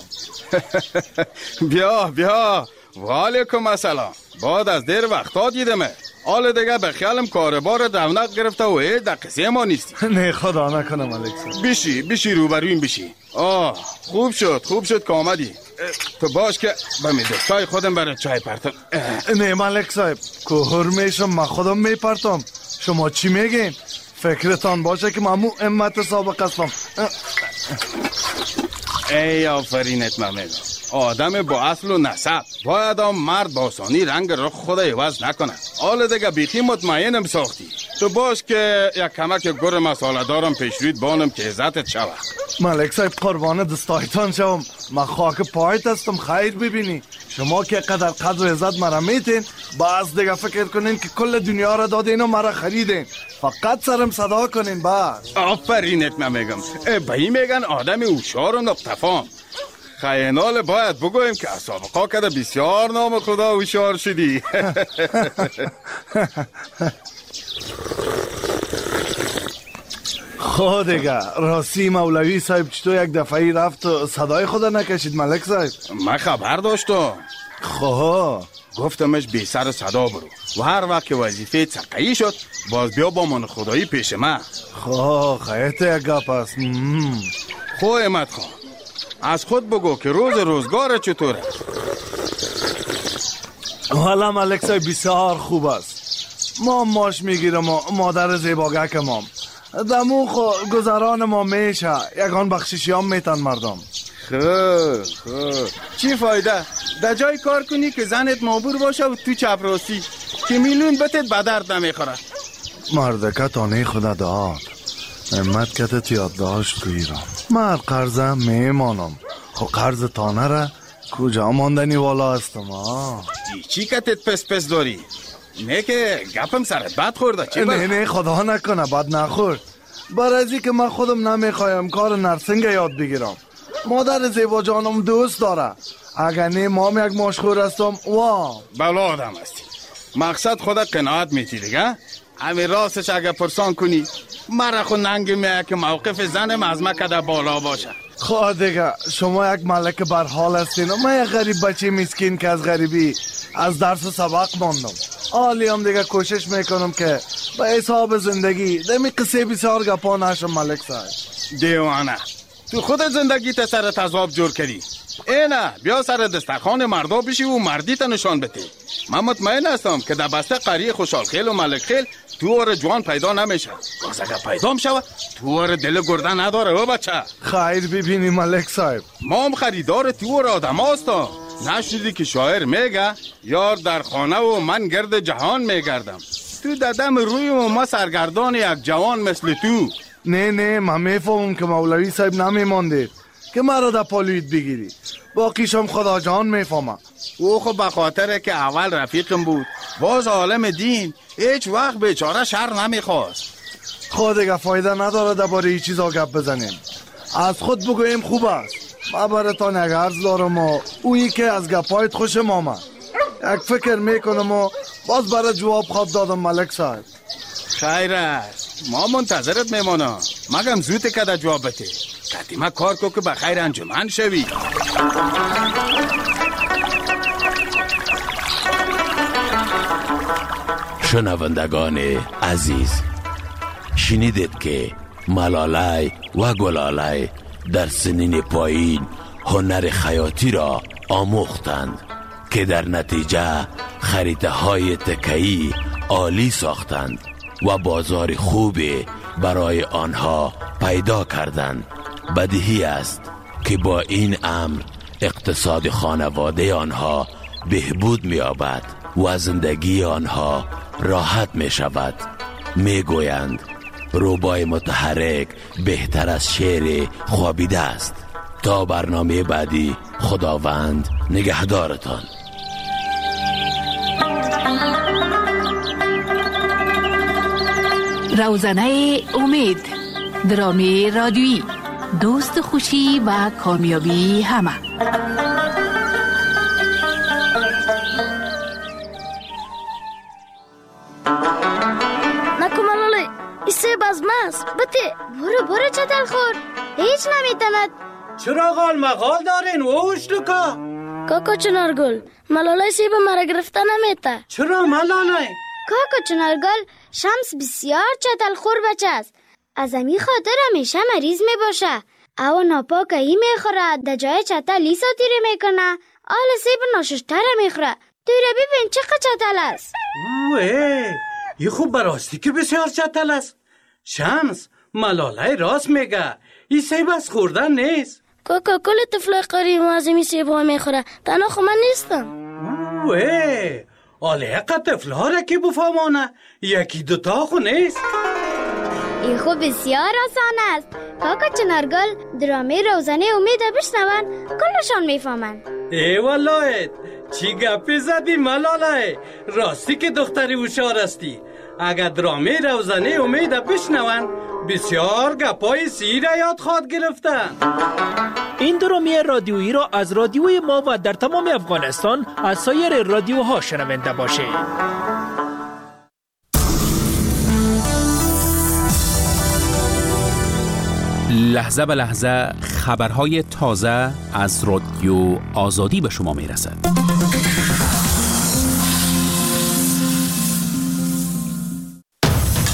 بیا بیا و علیکم السلام. بعد از دیر وقتا دیدمه. حالا دیگه به خیالم کاربار دونق گرفته و هی در قصه ما نیستی. نه خدا نکنه ملک صاحب. بشی بشی روبرویم بشی. آه خوب شد خوب شد که آمدی. تو باش که به میدستای خودم برای چای پرتم. نه ملک صاحب کوهر میشم من خودم میپرتم. شما چی میگین؟ فکرتان باشه که من امت سابق هستم. ای آفرینت ممنون. آدم با اصل و نسب باید هم مرد با آسانی رنگ رخ خود عوض نکنه. حالا دیگه بیخی مطمئنم ساختی. تو باش که یک کمک گر مساله دارم پیش روید بانم که عزتت شوه. ملک صاحب قربان دستایتان شوم. من خاک پایت هستم خیر ببینی. شما که قدر قدر و عزت مرا میتین باز دیگه فکر کنین که کل دنیا را دادین و مرا خریدین. فقط سرم صدا کنین باز. آفرینت نمیگم. به این میگن آدم هوشیار و نقطه‌فهم. خیانال باید بگویم که از سابقا کده بسیار نام خدا هوشیار شدی. خود دیگه راستی مولوی صاحب چطور یک دفعی رفت و صدای خدا نکشید ملک صاحب؟ من خبر داشتم. خواه گفتمش بی سر صدا برو و هر وقت که وظیفه تقیی شد باز بیا با من خدایی پیش من. خواه خیلی یک گپ است. خواه امت خان از خود بگو که روز روزگار چطوره؟ والا ملک صاحب بسیار خوب است. ما ماش میگیرم و مادر زیباگک مام دمو خو گذران ما میشه. یکان بخششی هم میتن مردم. خوب خوب چی فایده؟ در جای کار کنی که زنت مابور باشه و تو چپراسی که میلیون بتت به درد نمیخوره. مردکه تانه خدا داد امت کتت یاد داشت کویرم. من قرضم میمانم خو قرض تانه را کجا ماندنی والا هستم. چی کتت پس پس داری؟ نه که گپم سرت بد خورده. چی نه نه خدا نکنه بد نخورد. برازی که من خودم نمیخوایم کار نرسنگ یاد بگیرم. مادر زیبا جانم دوست داره. اگر نه مام یک مشغول هستم وام بلا آدم هستی. مقصد خدا قناعت میتی دیگه. همین راستش اگر پرسان کنی مرا خود ننگی میه که موقف زنم از من کده بالا باشه. خواه دیگه شما یک ملک برحال هستین و من یک غریب بچه مسکین که از غریبی از درس و سبق ماندم. حالی هم دیگه کوشش میکنم که به حساب زندگی دمی قصه بسیار گپا نشم ملک صاحب. دیوانه تو خود زندگی تا سر تضاب جور کردی. اینه بیا سر دسترخوان مردا بشی و مردی تا نشان بده. من مطمئن هستم که در بسته قریه خوشحال خیل و ملک خیل تو اور جوان پیدا نمیشه. باز اگر پیدا میشه تو اور دل گرده نداره او بچه. خیر ببینی ملک صاحب ما هم خریدار تو اور آدم هستم. نشنیدی که شاعر میگه یار در خانه و من گرد جهان میگردم. تو ددم روی و ما سرگردان یک جوان مثل تو. نه نه من میفهمم که مولوی صاحب نمیماندید که مرا در پالوید بگیری. باقیشم خدا جان میفهمم. او خب به خاطر که اول رفیقم بود باز عالم دین هیچ وقت بیچاره شر نمیخواست. خود دیگه فایده نداره درباره این چیزا گپ بزنیم. از خود بگویم خوب است. ما براتان یک عرض دارم و اویی که از گپایت خوشم آمد. یک فکر میکنم و باز برای جواب خواب دادم ملک صاحب. خیر است ما منتظرت میمانم. مگم زود که در جواب بده. قدیمه کار کو که به خیر انجمن شوی. شنوندگان عزیز شنیدید که ملالای و گلالای در سنین پایین هنر خیاطی را آموختند که در نتیجه خریده های تکه‌ای عالی ساختند و بازار خوبی برای آنها پیدا کردند. بدیهی است که با این امر اقتصاد خانواده آنها بهبود می‌یابد و زندگی آنها راحت می شود. می گویند روبای متحرک بهتر از شعر خوابیده است. تا برنامه بعدی خداوند نگهدارتان. روزنه امید، درامی رادیویی، دوست خوشی و کامیابی همه. سیب از ماست بته برو برو چتل خور هیچ نمیتند. چرا غال مغال دارین ووش لکا کاکا چنارگل ملالای سیب مرا گرفته نمیته. چرا ملالای؟ کاکا چنارگل شمس بسیار چتل خور بچه است. از امی خاطر همیشه مریض می باشه. او ناپاک ای میخوره در جای چتل لیسا تیره میکنه. آل سیب ناششتر میخوره. توی را ببین چقدر چتل است. اوه ای خوب براستی که بسیار چتل است. شمس ملاله راست میگه. این سیب از خوردن نیست. کاکا کل طفلای قریب ما از این سیب ها میخوره. تنها خو من نیستم. اوه آلیقه طفل ها را که بفهمانه. یکی دوتا خو نیست. این خو بسیار آسان است. کاکا چنارگل درامه روزانه امید بشنون کلشان میفهمن. ای والله چی گپی زدی ملاله. راستی که دختری هوشیار استی. اگر درامه روزانه امید بشنون بسیار گپای سیر یاد خواهد گرفتن. این درامه رادیویی را از رادیوی ما و در تمام افغانستان از سایر رادیوها شنونده باشید. لحظه به لحظه خبرهای تازه از رادیو آزادی به شما میرسد.